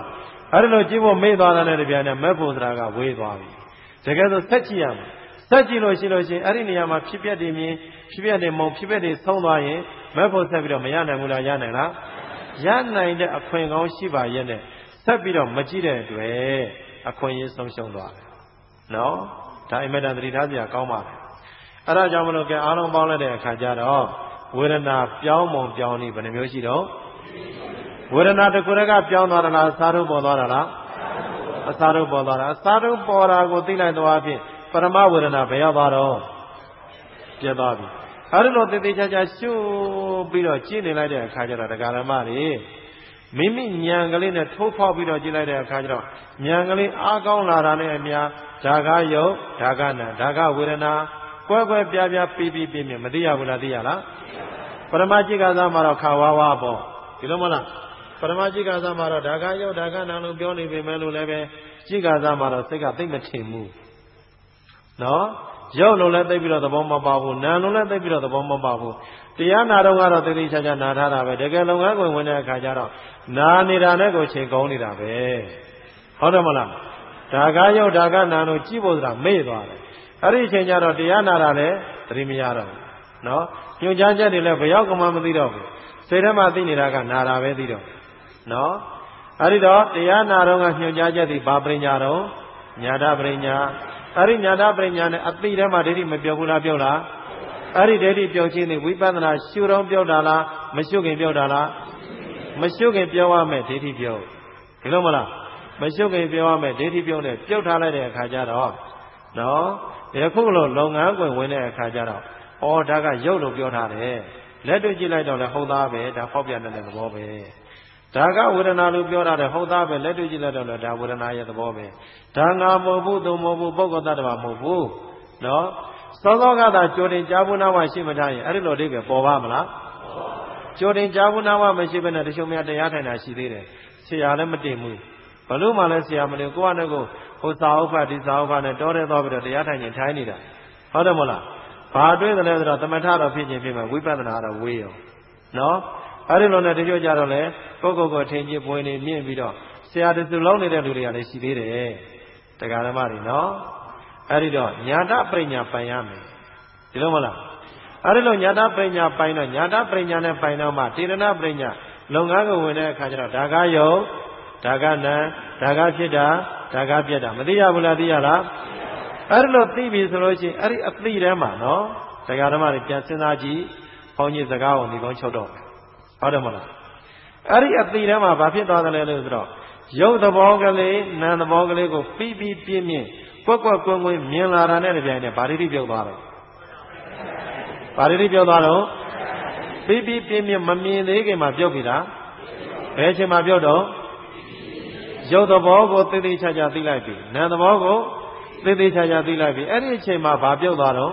B: အဲ့ဒီလိုကြည့်ဖို့မေ့သွားတဲ့တပြိုင်နက်မဲ့ဖို့ဆိုတာကဝေးသွားပြီတကယ်ဆိုဆက်ကြည့်ရမှာဆက်ကြည့်လို့ရှိလို့ရှိရင်အဲ့ဒီနေရာမှာဖြစ်ပျက်တွေမြင်ဖြစ်ပျက်တွေမုံဖြစ်ပျက်တွေဆုံးသွားရင်မဲ့ဖို့ဆက်ပြီးတော့မရနိုင်ဘူးလားရနိုင်လားရနိုင်တဲ့အခွင့်ကောင်းရှိပါရဲ့နဲ့ဆက်ပြီးတော့မကြည့်တဲ့အတွက်အခွင့်အရေးဆုံးရှုံးသွားတယ်နော်ဒါအင်မတန်သတိထားစရာကောင်းပါတယ်အဲ့ဒါကြောင့်မလို့ကဲအားလုံးပေါင်းလိုက်တဲ့အခါကျတော့ဝေဒနာပြောင်းပုံပြောင်းနေဘယ်နှမျိုးရှိတော့ဝေဒနာတစ်ခုတည်းကပြောင်းသွားတာလားအစားထုတ်ပေါ်သွားတာလားအစားထုတ်ပေါ်သွားတာအစားထုတ်ပေါ်တာကိုသိလိုက်တော့အဖြစ်ပရမဝေဒနာဘယ်ရောက်သွားတော့ပြတ်သွားပြီအဲဒီလိုတည်တည်ချာချာရှုပြီးတော့ကြည့်နေလိုက်တဲ့အခါကျတော့ဒကာရမတွေမိမိဉာဏ်ကလေးနဲ့ထိုးဖောက်ပြီးတော့ကြည့်လိုက်တဲ့အခါကျတော့ဉာဏ်ကလေးအားကောင်းလာတာနဲ့အများဓာကယုတ်ဓာကနာဓာကဝေဒနာကွဲကွဲပြားပြားပြီးပြီးပြင်းပြင်းမသိရဘူးလားသိရလားပရမจิตကစားမှာတော့ခါဝါဝါပေါ့ဒီလိုမလားပရမจิตကစားမှာတော့ဓာကယုတ်ဓာကနာလို့ပြောနေပေမဲ့လို့လည်းပဲจิตကစားမှာတော့စိတ်ကသိမ့်မထင်ဘူးနော်ရုပ်လုံးလည်းသိပြီးတော့သဘောမပေါက်ဘူးနာမ်လုံးလည်းသိပြီးတော့သဘောမပေါက်ဘူးတရားနာတော့ကတော့သိသိချာချာနာထားတာပဲတကယ်လုံငန်းဝင်ဝင်တဲ့အခါကျတော့နာနေတာနဲ့ကိုချိန်ကောင်းနေတာပဲဟုတ်တယ်မလားဒါကရုပ်ဒါကနာလို့ကြည့်ဖို့ဆိုတာမေ့သွားတယ်အဲ့ဒီအချိန်ကျတော့တရားနာတာလည်းသတိမရတော့ဘူးနော်ညွှန်ကြားချက်တွေလည်းဘယ်ရောက်ကမှမသိတော့ဘူးစိတ်ထဲမှာသိနေတာကနာတာပဲသိတော့နော်အဲ့ဒီတော့တရားနာတော့ကညွှန်ကြားချက်တွေဘာပရိညာတော့ညာတပရိညာအဲ့ဒီညာတပရိညာနဲ့အသိထဲမှာဒိဋ္ဌိမပြောဘူးလားပြောလားအဲ့ဒီဒိဋ္ဌိပြောခြင်းနဲ့ဝိပဿနာရှုတော့ပြောတာလားမရှုခင်ပြောတာလားမရှုခင်ပြောရမယ်ဒိဋ္ဌိပြောဒီလိုမလားမရှုခင်ပြောရမယ်ဒိဋ္ဌိပြောနဲ့ပြုတ်ထားလိုက်တဲ့အခါကျတော့နော်ဒီခုလိုလုပ်ငန်းခွင်ဝင်တဲ့အခါကျတော့ဩဒါကရုပ်လို့ပြောထားတယ်လက်တွေ့ကြည့်လိုက်တော့လည်းဟုတ်သားပဲဒါဖောက်ပြန်တဲ့သဘောပဲဒါကဝေဒနာလို့ပြောတာတယ်ဟုတ်သားပဲလက်တွေ့ကြည့်လိုက်တော့လည်းဒါဝေဒနာရဲ့သဘောပဲဒါငါမဟုတ်ဘူးသူမဟုတ်ဘူးပုဂ္ဂိုလ်တ attva မဟုတ်ဘူးနော်စောစောကသာကြိုတင်ကြားဘူးနာဝရှိမထားရင်အဲ့ဒီလိုအိဗယ်ပေါ်ပါမလားကြိုတင်ကြားဘူးနာဝမရှိဘဲနဲ့တချို့များတရားထိုင်တာရှိသေးတယ်ဆရာလည်းမတင်ဘူးဘလို့မှလည်းဆရာမတင်ကိုယ့်အနေကိုဟိုစာဥပ္ပဒီစာဥပ္ပနဲ့တောထဲသွားပြီးတော့တရားထိုင်ရင်ထိုင်နေတာဟုတ်တယ်မလားဘာတွေ့တယ်လဲဆိုတော့သမထတော့ဖြစ်ခြင်းဖြစ်မှာဝိပဿနာတော့ဝေးရောနော်အဲ့ဒီလိုနဲ့တချို့ကြတော့လေကိုယ့်ကိုယ်ကိုထင်ကြီးပွင့်နေမြင့်ပြီးတော့ဆရာတစုလုံးနေတဲ့လူတွေကလည်းရှိသေးတယ်တရားဓမ္မတွေနော်အဲ့ဒီတော့ညာတပရိညာပိုင်ရမယ်ဒီလိုမလားအဲ့ဒီလိုညာတပရိညာပိုင်တော့ညာတပရိညာနဲ့ပိုင်တော့မှတေရဏပရိညာလုပ်ငန်းကိုဝင်တဲ့အခါကျတော့ဒါကယုတ်ဒါကနံဒါကဖြစ်တာဒါကပြက်တာမသိရဘူးလားသိရလားအဲ့ဒီလိုသိပြီဆိုလို့ရှိရင်အဲ့ဒီအသိထဲမှာနော်တရားဓမ္မတွေပြန်စဉ်းစားကြည့်ဘုန်းကြီးစကားကိုဒီကောင်းချုပ်တော့ဟုတ်တယ်မလားအဲ့ဒီအသိထဲမှာဘာဖြစ်သွားတယ်လဲလို့ဆိုတော့ရုပ်သဘောကလေးနာမ်သဘောကလေးကိုပြီးပြီးပြင်းပြင်းကွက်ကွက်ကွင်းကွင်းမြင်လာတာနဲ့တပြိုင်နက်ဗာရိတိပြုတ်သွားတယ်ဗာရိတိပြုတ်သွားတော့ပြီးပြီးပြင်းပြင်းမမြင်သေးခင်မှာပြုတ်ပြီလားဘယ်အချိန်မှာပြုတ်တော့ရုပ်သဘောကိုသိသိချာချာသိလိုက်ပြီနာမ်သဘောကိုသိသိချာချာသိလိုက်ပြီအဲ့ဒီအချိန်မှာဗာပြုတ်သွားတော့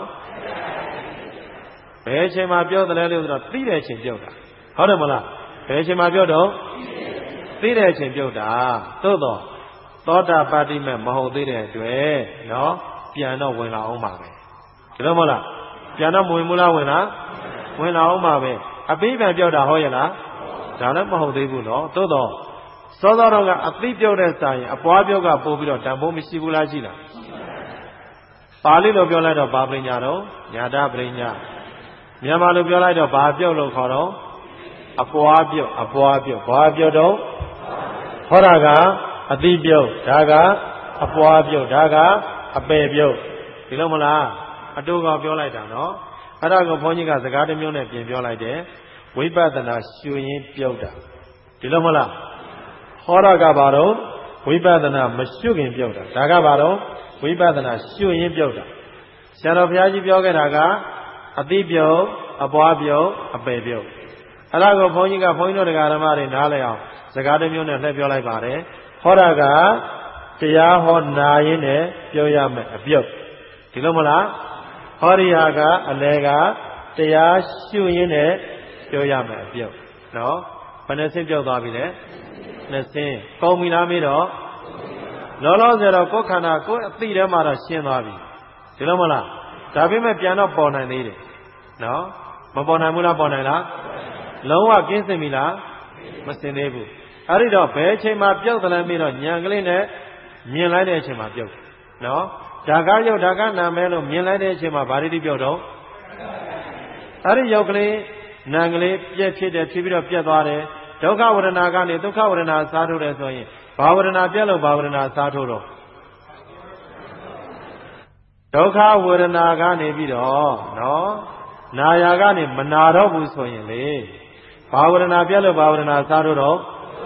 B: ဘယ်အချိန်မှာပြုတ်တယ်လဲလို့ဆိုတော့သိတဲ့အချိန်ပြုတ်တာဟုတ်တယ်မလားဘယ်အချိန်မှာပြုတ်တော့သိတဲ့အချိန်ပြုတ်တာသို့တော့သောတာပတိမဲ့မဟုတ်သေးတဲ့အတွက်နော်ပြန်တော့ဝင်လာအောင်ပါပဲဒီလိုမဟုတ်လားပြန်တော့မဝင်ဘူးလားဝင်လားဝင်လာအောင်ပါပဲအပိပြန်ပြောက်တာဟုတ်ရဲ့လားဒါလည်းမဟုတ်သေးဘူးနော်သို့တော့စောစောတော့ကအပိပြောက်တဲ့စာရင်အပွားပြောက်ကပို့ပြီးတော့တန်ဖိုးမရှိဘူးလားရှိလားပါဠိလိုပြောလိုက်တော့ဘာပရိညာတော့ညာတပရိညာမြန်မာလိုပြောလိုက်တော့ဘာပြောက်လို့ခေါ်တော့အပွားပြောက်အပွားပြောက်ဘာပြောက်တော့ဟောတာကအတိပြုတ်ဒါကအပွားပြုတ်ဒါကအပယ်ပြုတ်ဒီလိုမလားအတူကောင်ပြောလိုက်တာနော်အဲ့ဒါကိုဘုန်းကြီးကစကားတစ်မျိုးနဲ့ပြင်ပြောလိုက်တယ်ဝိပဿနာရှုရင်းပြုတ်တာဒီလိုမလားဟောတာကဘာတော့ဝိပဿနာမရှုခင်ပြုတ်တာဒါကဘာတော့ဝိပဿနာရှုရင်းပြုတ်တာဆရာတော်ဘုရားကြီးပြောခဲ့တာကအတိပြုတ်အပွားပြုတ်အပယ်ပြုတ်အဲ့ဒါကိုဘုန်းကြီးကဘုန်းကြီးတို့တရားဓမ္မတွေနားလည်အောင်စကားတစ်မျိုးနဲ့လှည့်ပြောလိုက်ပါတယ်ဟောတာကတရားဟောနာရင်းနဲ့ပြောရမယ်အပြုတ်ဒီလိုမလားဟောရိယာကအလဲကတရားရှုရင်းနဲ့ပြောရမယ်အပြုတ်နော်ဘယ်နှဆင့်ပြုတ်သွားပြီလဲနှစ်ဆင့်ကောင်းပြီလားမေးတော့လောလောဆယ်တော့ကိုယ်ခန္ဓာကိုယ်အသိထဲမှာတော့ရှင်းသွားပြီဒီလိုမလားဒါပေမဲ့ပြန်တော့ပေါ်နိုင်သေးတယ်နော်မပေါ်နိုင်ဘူးလားပေါ်နိုင်လားလုံးဝကင်းစင်ပြီလားမစင်သေးဘူးအဲ့ဒီတော့ဘယ်အချိန်မှာပြုတ်တယ်လဲပြီးတော့ဉာဏ်ကလေးနဲ့မြင်လိုက်တဲ့အချိန်မှာပြုတ်နော်ဓာကယုတ်ဓာကနာမဲလို့မြင်လိုက်တဲ့အချိန်မှာဗာရိတိပြုတ်တော့အဲ့ဒီယုတ်ကလေးနာကလေးပြက်ဖြစ်တယ်ဖြစ်ပြီးတော့ပြက်သွားတယ်ဒုက္ခဝေဒနာကနေဒုက္ခဝေဒနာစားထုတ်တယ်ဆိုရင်ဘာဝေဒနာပြက်လို့ဘာဝေဒနာစားထုတ်တော့ဒုက္ခဝေဒနာကနေပြီးတော့နော်နာယာကနေမနာတော့ဘူးဆိုရင်လေဘာဝေဒနာပြက်လို့ဘာဝေဒနာစားထုတ်တော့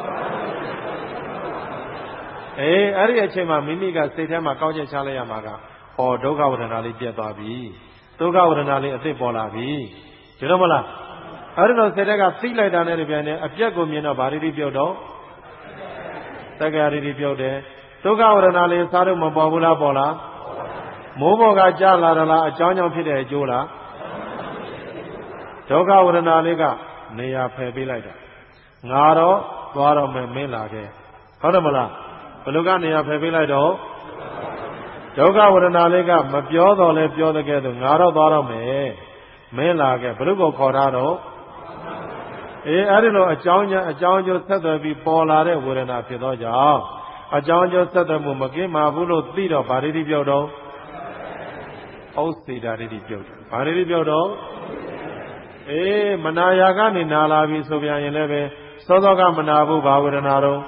B: အေးအဲ့ဒီအချိန်မှာမိမိကစိတ်ထဲမှာကောက်ချက်ချလိုက်ရမှာကဟောဒုက္ခဝေဒနာလေးပြက်သွားပြီဒုက္ခဝေဒနာလေးအစ်စ်ပေါ်လာပြီဒီတော့မလားအဲ့ဒီတော့စိတ်ထဲကသိလိုက်တာနဲ့တပြိုင်တည်းအပြက်ကိုမြင်တော့ဗာရိတိပြုတ်တော့သက္ကာရိတိပြုတ်တယ်ဒုက္ခဝေဒနာလေးစားလို့မပေါ်ဘူးလားပေါ်လားမိုးပေါ်ကကြားလာတယ်လားအကြောင်းကြောင့်ဖြစ်တဲ့အကျိုးလားဒုက္ခဝေဒနာလေးကနေရာဖယ်ပေးလိုက်တာငါတော့သွားတော့မယ်မင်းလာခဲ့ဟုတ်တယ်မလားဘယ်လိုကနေရာဖယ်ပေးလိုက်တော့ဒုက္ခဝေဒနာလေးကမပြောတော့လဲပြောတဲ့ကဲဆိုငါတော့သွားတော့မယ်မင်းလာခဲ့ဘယ်လိုကိုခေါ်ထားတော့အေးအဲ့ဒီလိုအကြောင်းအကြောင်းကျိုးဆက်သွယ်ပြီးပေါ်လာတဲ့ဝေဒနာဖြစ်သောကြောင့်အကြောင်းကျိုးဆက်သွယ်မှုမကင်းပါဘူးလို့သိတော့ဗာရိတိပြုတ်တော့ဩစေတာရိတိပြုတ်ဗာရိတိပြုတ်တော့အေးမနာယာကနေနာလာပြီဆိုပြန်ရင်လည်းပဲစောစောကမနာဘူးဘာဝေဒနာတော့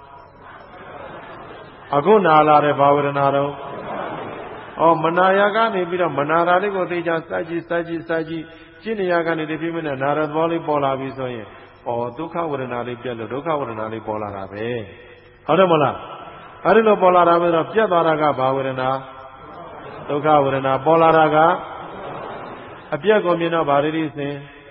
B: အခုနာလာတဲ့ဘာဝေဒနာတော့ဩမနာယာကနေပြီးတော့မနာတာလေးကိုသိချစကြည့်စကြည့်စကြည့်ရှင်းနေရကနေဒီပြင်းနဲ့နာရသဘောလေးပေါ်လာပြီဆိုရင်ဩဒုက္ခဝေဒနာလေးပြက်လို့ဒုက္ခဝေဒနာလေးပေါ်လာတာပဲဟုတ်တယ်မလားအဲ့ဒီလိုပေါ်လာတာပဲတော့ပြက်သွားတာကဘာဝေဒနာဒုက္ခဝေဒနာပေါ်လာတာကအပြက်ကိုမြင်တော့ဗာရိတိစဉ်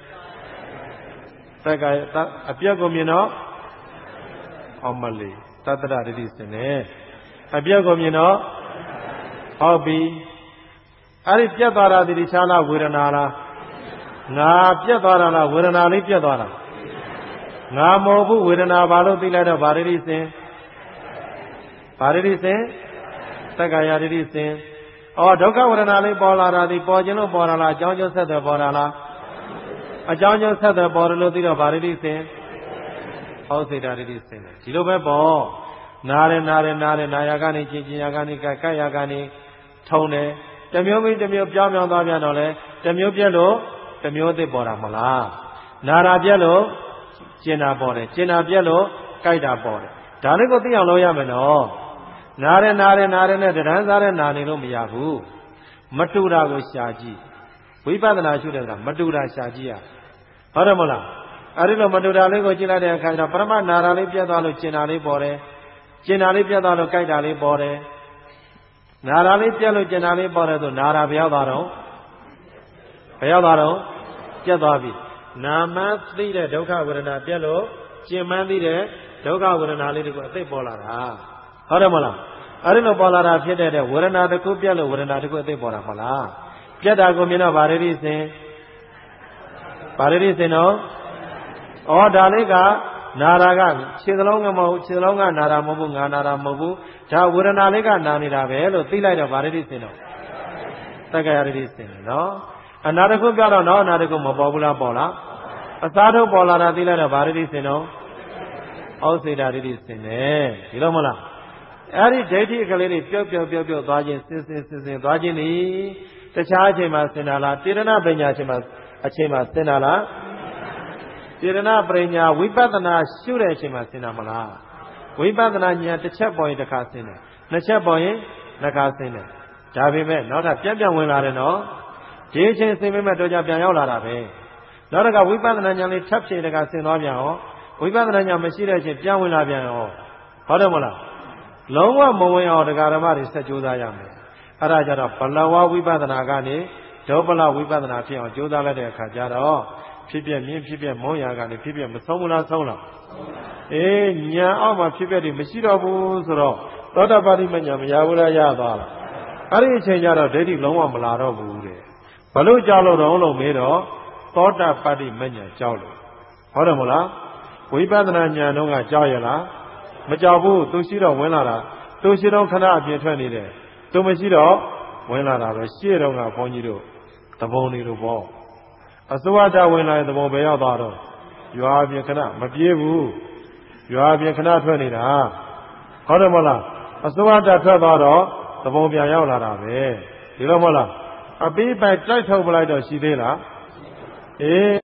B: သက္ကာအပြက်ကိုမြင်တော့အောင်မလေးသတ္တရရိတိစဉ်နဲ့အပြက်ကိုမြင်တော့ဟုတ်ပြီအဲ့ဒီပြက်သွားတာဒီတခြားလားဝေဒနာလားငါပြက်သွားတာလားဝေဒနာလေးပြက်သွားတာငါမဟုတ်ဘူးဝေဒနာဘာလို့သိလိုက်တော့ဗာရိတိစဉ်ဗာရိတိစဉ်သက္ကာယရိတိစဉ်ဩဒုက္ခဝေဒနာလေးပေါ်လာတာဒီပေါ်ခြင်းလို့ပေါ်လာလားအကြောင်းကျိုးဆက်သွယ်ပေါ်လာလားအကြောင်းကျိုးဆက်သွယ်ပေါ်တယ်လို့သိတော့ဗာရိတိစဉ်ဩစေတာရိတိစဉ်ဒီလိုပဲပေါ့နားတယ်နားတယ်နားတယ်နာယာကနေချင်းချင်းယာကနေကကယာကနေထုံတယ်တမျိုးမင်းတမျိုးပြောင်းပြောင်းသွားပြန်တော့လေတမျိုးပြက်လို့တမျိုးအစ်ပေါ်တာမလားနာတာပြက်လို့ကျင်တာပေါ်တယ်ကျင်တာပြက်လို့ကြိုက်တာပေါ်တယ်ဒါလေးကိုသိအောင်လုပ်ရမယ်နော်နားတယ်နားတယ်နားတယ်နဲ့တရမ်းစားတဲ့နာနေလို့မရဘူးမတူတာကိုရှာကြည့်ဝိပဿနာရှုတဲ့ကမတူတာရှာကြည့်ရဟုတ်တယ်မလားအဲ့ဒီလိုမတူတာလေးကိုကြည့်လိုက်တဲ့အခါကျတော့ပရမနာတာလေးပြက်သွားလို့ကျင်တာလေးပေါ်တယ်ကျင်တာလေးပြတ်သွားလို့ကြိုက်တာလေးပေါ်တယ်နာတာလေးပြတ်လို့ကျင်တာလေးပေါ်တယ်ဆိုနာတာဘယ်ရောက်သွားတော့ဘယ်ရောက်သွားတော့ပြတ်သွားပြီနာမသိတဲ့ဒုက္ခဝေဒနာပြတ်လို့ကျင်မှန်းသိတဲ့ဒုက္ခဝေဒနာလေးတွေကိုအသိပေါ်လာတာဟုတ်တယ်မလားအဲ့ဒီလိုပေါ်လာတာဖြစ်တဲ့ဝေဒနာတစ်ခုပြတ်လို့ဝေဒနာတစ်ခုအသိပေါ်တာမလားပြတ်တာကိုမြင်တော့ဗာရိတိစဉ်ဗာရိတိစဉ်တော့ဩဒါလေးကနာတာကခြေစလုံးကမဟုတ်ခြေစလုံးကနာတာမဟုတ်ဘူးငါနာတာမဟုတ်ဘူးဒါဝေဒနာလေးကနာနေတာပဲလို့သိလိုက်တော့ဗာရိတိစဉ်တော့သက္ကာယရိတိစဉ်နော်အနာတခုပြောတော့နော်အနာတခုမပေါ်ဘူးလားပေါ်လားအစားထုတ်ပေါ်လာတာသိလိုက်တော့ဗာရိတိစဉ်တော့ဩစေတာရိတိစဉ်နဲ့ဒီလိုမလားအဲ့ဒီဒိဋ္ဌိကလေးတွေပြုတ်ပြုတ်ပြုတ်ပြုတ်သွားခြင်းစင်စင်စင်စင်သွားခြင်းนี่တခြားအချိန်မှာစင်တာလားတေရဏပညာအချိန်မှာအချိန်မှာစင်တာလားစေရဏပရိညာဝိပဿနာရှုတဲ့အချိန်မှာဆင်တာမလားဝိပဿနာဉာဏ်တစ်ချက်ပေါ်ရင်တစ်ခါဆင်တယ်နှစ်ချက်ပေါ်ရင်နှစ်ခါဆင်တယ်ဒါပေမဲ့နောက်ထပ်ပြန်ပြန်ဝင်လာတယ်နော်ဒီအချိန်ဆင်ပေမဲ့တော့ကြပြန်ရောက်လာတာပဲနောက်တစ်ခါဝိပဿနာဉာဏ်လေးထပ်ဖြည့်တစ်ခါဆင်သွားပြန်ဟောဝိပဿနာဉာဏ်မရှိတဲ့အချိန်ပြန်ဝင်လာပြန်ဟောဟုတ်တယ်မလားလုံးဝမဝင်အောင်တရားဓမ္မတွေဆက်ကြိုးစားရမယ်အဲ့ဒါကြတော့ဘလဝဝိပဿနာကနေဒုပလဝိပဿနာဖြစ်အောင်ကြိုးစားလိုက်တဲ့အခါကျတော့ဖြစ်ပြမြင်းဖြစ်ပြမုံရာကနေဖြစ်ပြမဆုံးဘူးလားဆုံးလားအေးညာအောက်မှာဖြစ်ပြတွေမရှိတော့ဘူးဆိုတော့သောတာပတိမညာမရဘူးလားရသွားလားအဲ့ဒီအချိန်ကျတော့ဒိဋ္ဌိလုံးဝမလာတော့ဘူးတဲ့ဘလို့ကြောက်လို့တော့လို့မေးတော့သောတာပတိမညာကြောက်လို့ဟုတ်တယ်မလားဝိပဿနာဉာဏ်တော့ကကြောက်ရလားမကြောက်ဘူးသူရှိတော့ဝင်လာတာသူရှိတော့ခဏအပြင်ထွက်နေတယ်သူမရှိတော့ဝင်လာတာပဲရှေ့တော့ကဘုန်းကြီးတို့သဘုံတွေလိုပေါ့အစိုးရတဝင်လာတဲ့သဘောပဲရောက်သွားတော့ရွာပြင်ခဏမပြေးဘူးရွာပြင်ခဏထွက်နေတာဟုတ်တယ်မဟုတ်လားအစိုးရတက်ထွက်သွားတော့သဘုံပြန်ရောက်လာတာပဲဒီလိုမဟုတ်လားအပီးပိုက်တိုက်ထုတ်ပလိုက်တော့ရှိသေးလားအေး